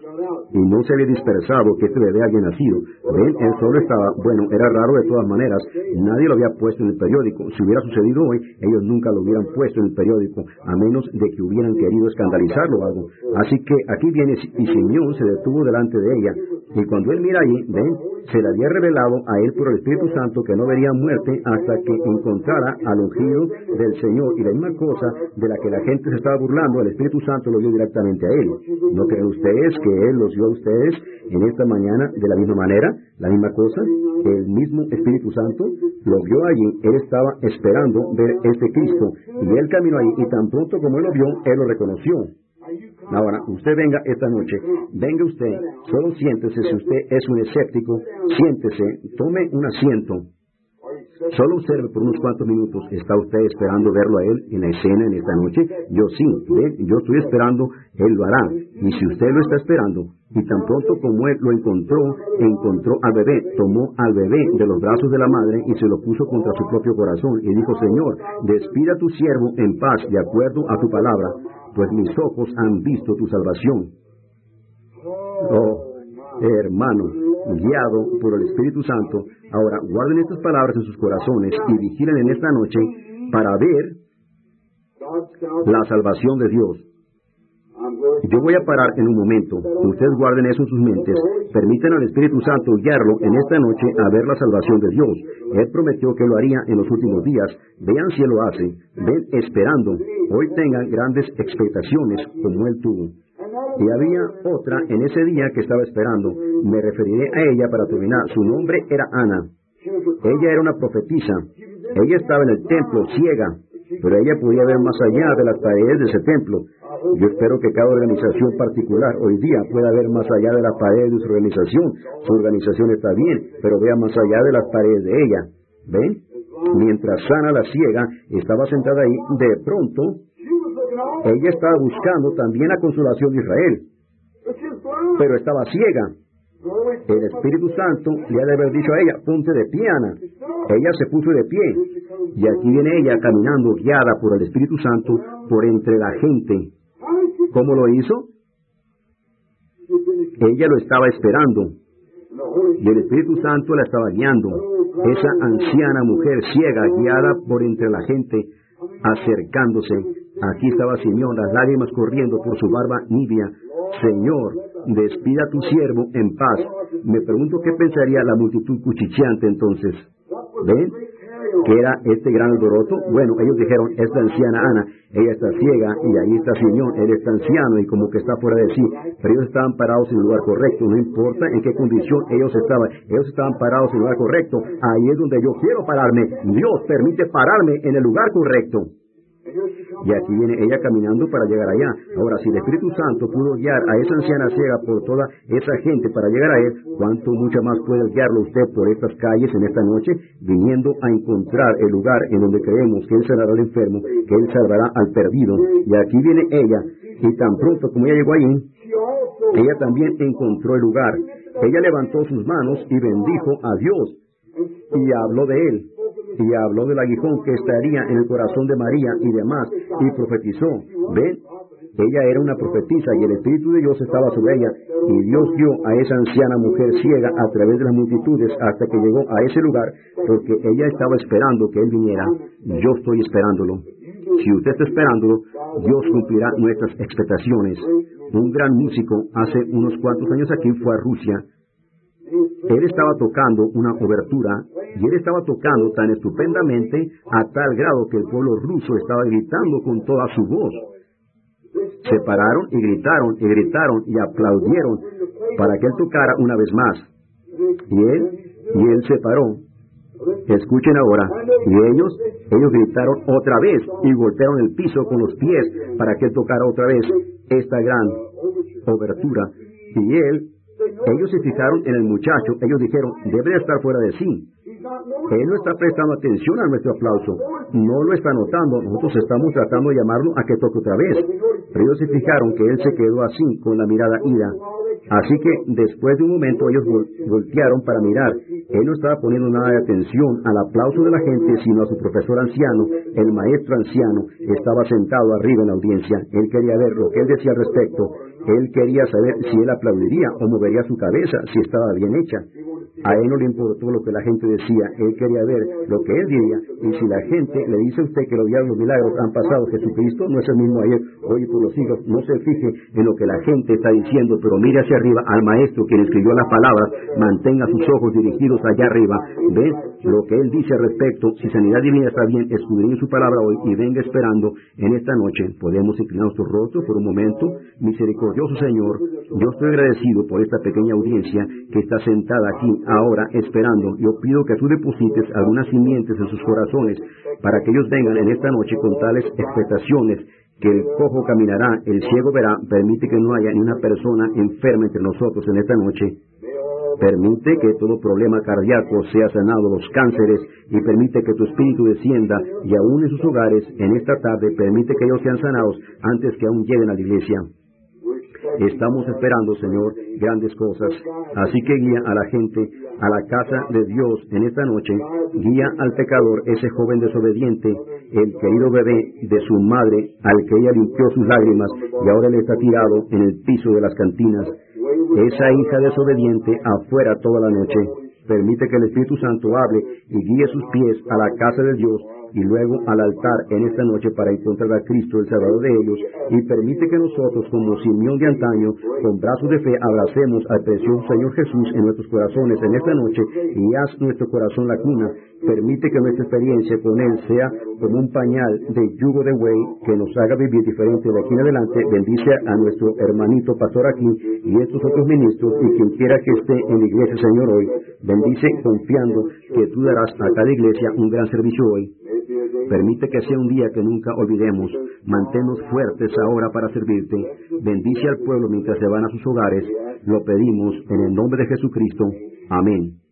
y no se había dispersado que este bebé había nacido. Ven, él solo estaba, bueno, era raro de todas maneras, nadie lo había puesto en el periódico. Si hubiera sucedido hoy, ellos nunca lo hubieran puesto en el periódico, a menos de que hubieran querido escandalizarlo o algo. Así que aquí viene, y Simeón se detuvo delante de ella, y cuando él mira allí, ven, se le había revelado a él por el Espíritu Santo que no vería muerte hasta que encontrara al ungido del Señor. Y la misma cosa de la que la gente se estaba burlando, el Espíritu Santo lo vio directamente a él. ¿No creen ustedes que él los vio a ustedes en esta mañana de la misma manera? La misma cosa, el mismo Espíritu Santo lo vio allí. Él estaba esperando ver este Cristo, y él caminó allí, y tan pronto como él lo vio, él lo reconoció. Ahora, usted venga esta noche, venga usted, solo siéntese. Si usted es un escéptico, siéntese, tome un asiento, solo observe por unos cuantos minutos. ¿Está usted esperando verlo a él en la escena en esta noche? Yo sí, ven, yo estoy esperando, él lo hará. Y si usted lo está esperando, y tan pronto como él lo encontró al bebé, tomó al bebé de los brazos de la madre y se lo puso contra su propio corazón, y dijo: Señor, despida a tu siervo en paz, de acuerdo a tu palabra, pues mis ojos han visto tu salvación. Oh, hermano, guiado por el Espíritu Santo, ahora guarden estas palabras en sus corazones y vigilen en esta noche para ver la salvación de Dios. Yo voy a parar en un momento. Ustedes guarden eso en sus mentes. Permitan al Espíritu Santo guiarlo en esta noche a ver la salvación de Dios. Él prometió que lo haría en los últimos días. Vean si Él lo hace. Ven esperando. Hoy tengan grandes expectaciones como Él tuvo. Y había otra en ese día que estaba esperando. Me referiré a ella para terminar. Su nombre era Ana. Ella era una profetisa. Ella estaba en el templo ciega, pero ella podía ver más allá de las paredes de ese templo. Yo espero que cada organización particular hoy día pueda ver más allá de las paredes de su organización. Su organización está bien, pero vea más allá de las paredes de ella. ¿Ven? Mientras Ana la ciega estaba sentada ahí, de pronto, ella estaba buscando también la consolación de Israel, pero estaba ciega. El Espíritu Santo le ha de haber dicho a ella: ponte de pie, Ana. Ella se puso de pie, y aquí viene ella caminando, guiada por el Espíritu Santo, por entre la gente. ¿Cómo lo hizo? Ella lo estaba esperando, y el Espíritu Santo la estaba guiando. Esa anciana mujer ciega, guiada por entre la gente, acercándose. Aquí estaba Simeón, las lágrimas corriendo por su barba nibia. Señor, despida a tu siervo en paz. Me pregunto qué pensaría la multitud cuchicheante entonces. ¿Ven? ¿Qué era este gran alboroto? Bueno, ellos dijeron: esta anciana Ana, ella está ciega, y ahí está Simeón, él está anciano y como que está fuera de sí. Pero ellos estaban parados en el lugar correcto, no importa en qué condición ellos estaban parados en el lugar correcto. Ahí es donde yo quiero pararme. Dios permite pararme en el lugar correcto. Y aquí viene ella caminando para llegar allá. Ahora, si el Espíritu Santo pudo guiar a esa anciana ciega por toda esa gente para llegar a Él, ¿cuánto mucho más puede guiarlo usted por estas calles en esta noche, viniendo a encontrar el lugar en donde creemos que Él sanará al enfermo, que Él salvará al perdido? Y aquí viene ella, y tan pronto como ella llegó allí, ella también encontró el lugar. Ella levantó sus manos y bendijo a Dios, y habló de Él. Y habló del aguijón que estaría en el corazón de María y demás, y profetizó. ¿Ven? Ella era una profetisa, y el Espíritu de Dios estaba sobre ella, y Dios dio a esa anciana mujer ciega a través de las multitudes hasta que llegó a ese lugar, porque ella estaba esperando que Él viniera. Yo estoy esperándolo. Si usted está esperándolo, Dios cumplirá nuestras expectaciones. Un gran músico hace unos cuantos años aquí fue a Rusia. Él estaba tocando una obertura, y él estaba tocando tan estupendamente a tal grado que el pueblo ruso estaba gritando con toda su voz. Se pararon y gritaron y aplaudieron para que él tocara una vez más. Y él se paró. Escuchen ahora. Y ellos gritaron otra vez y golpearon el piso con los pies para que él tocara otra vez esta gran obertura. Y ellos se fijaron en el muchacho. Ellos dijeron: debe de estar fuera de sí. Él no está prestando atención a nuestro aplauso. No lo está notando. Nosotros estamos tratando de llamarlo a que toque otra vez. Pero ellos se fijaron que él se quedó así, con la mirada ida. Así que después de un momento ellos voltearon para mirar. Él no estaba poniendo nada de atención al aplauso de la gente, sino a su profesor anciano, el maestro anciano. Estaba sentado arriba en la audiencia. Él quería ver lo que él decía al respecto. Él quería saber si él aplaudiría o movería su cabeza, si estaba bien hecha. A él no le importó lo que la gente decía, él quería ver lo que él diría. Y si la gente le dice a usted que los diablos milagros han pasado, Jesucristo no es el mismo ayer, hoy y por los siglos. No se fije en lo que la gente está diciendo, pero mire hacia arriba al Maestro quien escribió las palabras, mantenga sus ojos dirigidos allá arriba. Ve lo que él dice al respecto. Si sanidad divina está bien, escudriñe su palabra hoy y venga esperando en esta noche. Podemos inclinar nuestros rostros por un momento. Misericordioso Señor, yo estoy agradecido por esta pequeña audiencia que está sentada aquí ahora esperando. Yo pido que tú deposites algunas simientes en sus corazones para que ellos vengan en esta noche con tales expectaciones que el cojo caminará, el ciego verá. Permite que no haya ni una persona enferma entre nosotros en esta noche. Permite que todo problema cardíaco sea sanado, los cánceres, y permite que tu espíritu descienda y aún en sus hogares en esta tarde. Permite que ellos sean sanados antes que aún lleguen a la iglesia. Estamos esperando, Señor, grandes cosas. Así que guía a la gente a la casa de Dios en esta noche. Guía al pecador, ese joven desobediente, el querido bebé de su madre, al que ella limpió sus lágrimas y ahora él está tirado en el piso de las cantinas. Esa hija desobediente afuera toda la noche. Permite que el Espíritu Santo hable y guíe sus pies a la casa de Dios y luego al altar en esta noche para encontrar a Cristo, el Salvador de ellos, y permite que nosotros, como Simeón de antaño, con brazos de fe, abracemos al precioso Señor Jesús en nuestros corazones en esta noche y haz nuestro corazón la cuna. Permite que nuestra experiencia con Él sea como un pañal de yugo de buey que nos haga vivir diferente de aquí en adelante. Bendice a nuestro hermanito pastor aquí y estos otros ministros y quien quiera que esté en la iglesia, Señor, hoy. Bendice confiando que tú darás a cada iglesia un gran servicio hoy. Permite que sea un día que nunca olvidemos. Manténnos fuertes ahora para servirte. Bendice al pueblo mientras se van a sus hogares. Lo pedimos en el nombre de Jesucristo. Amén.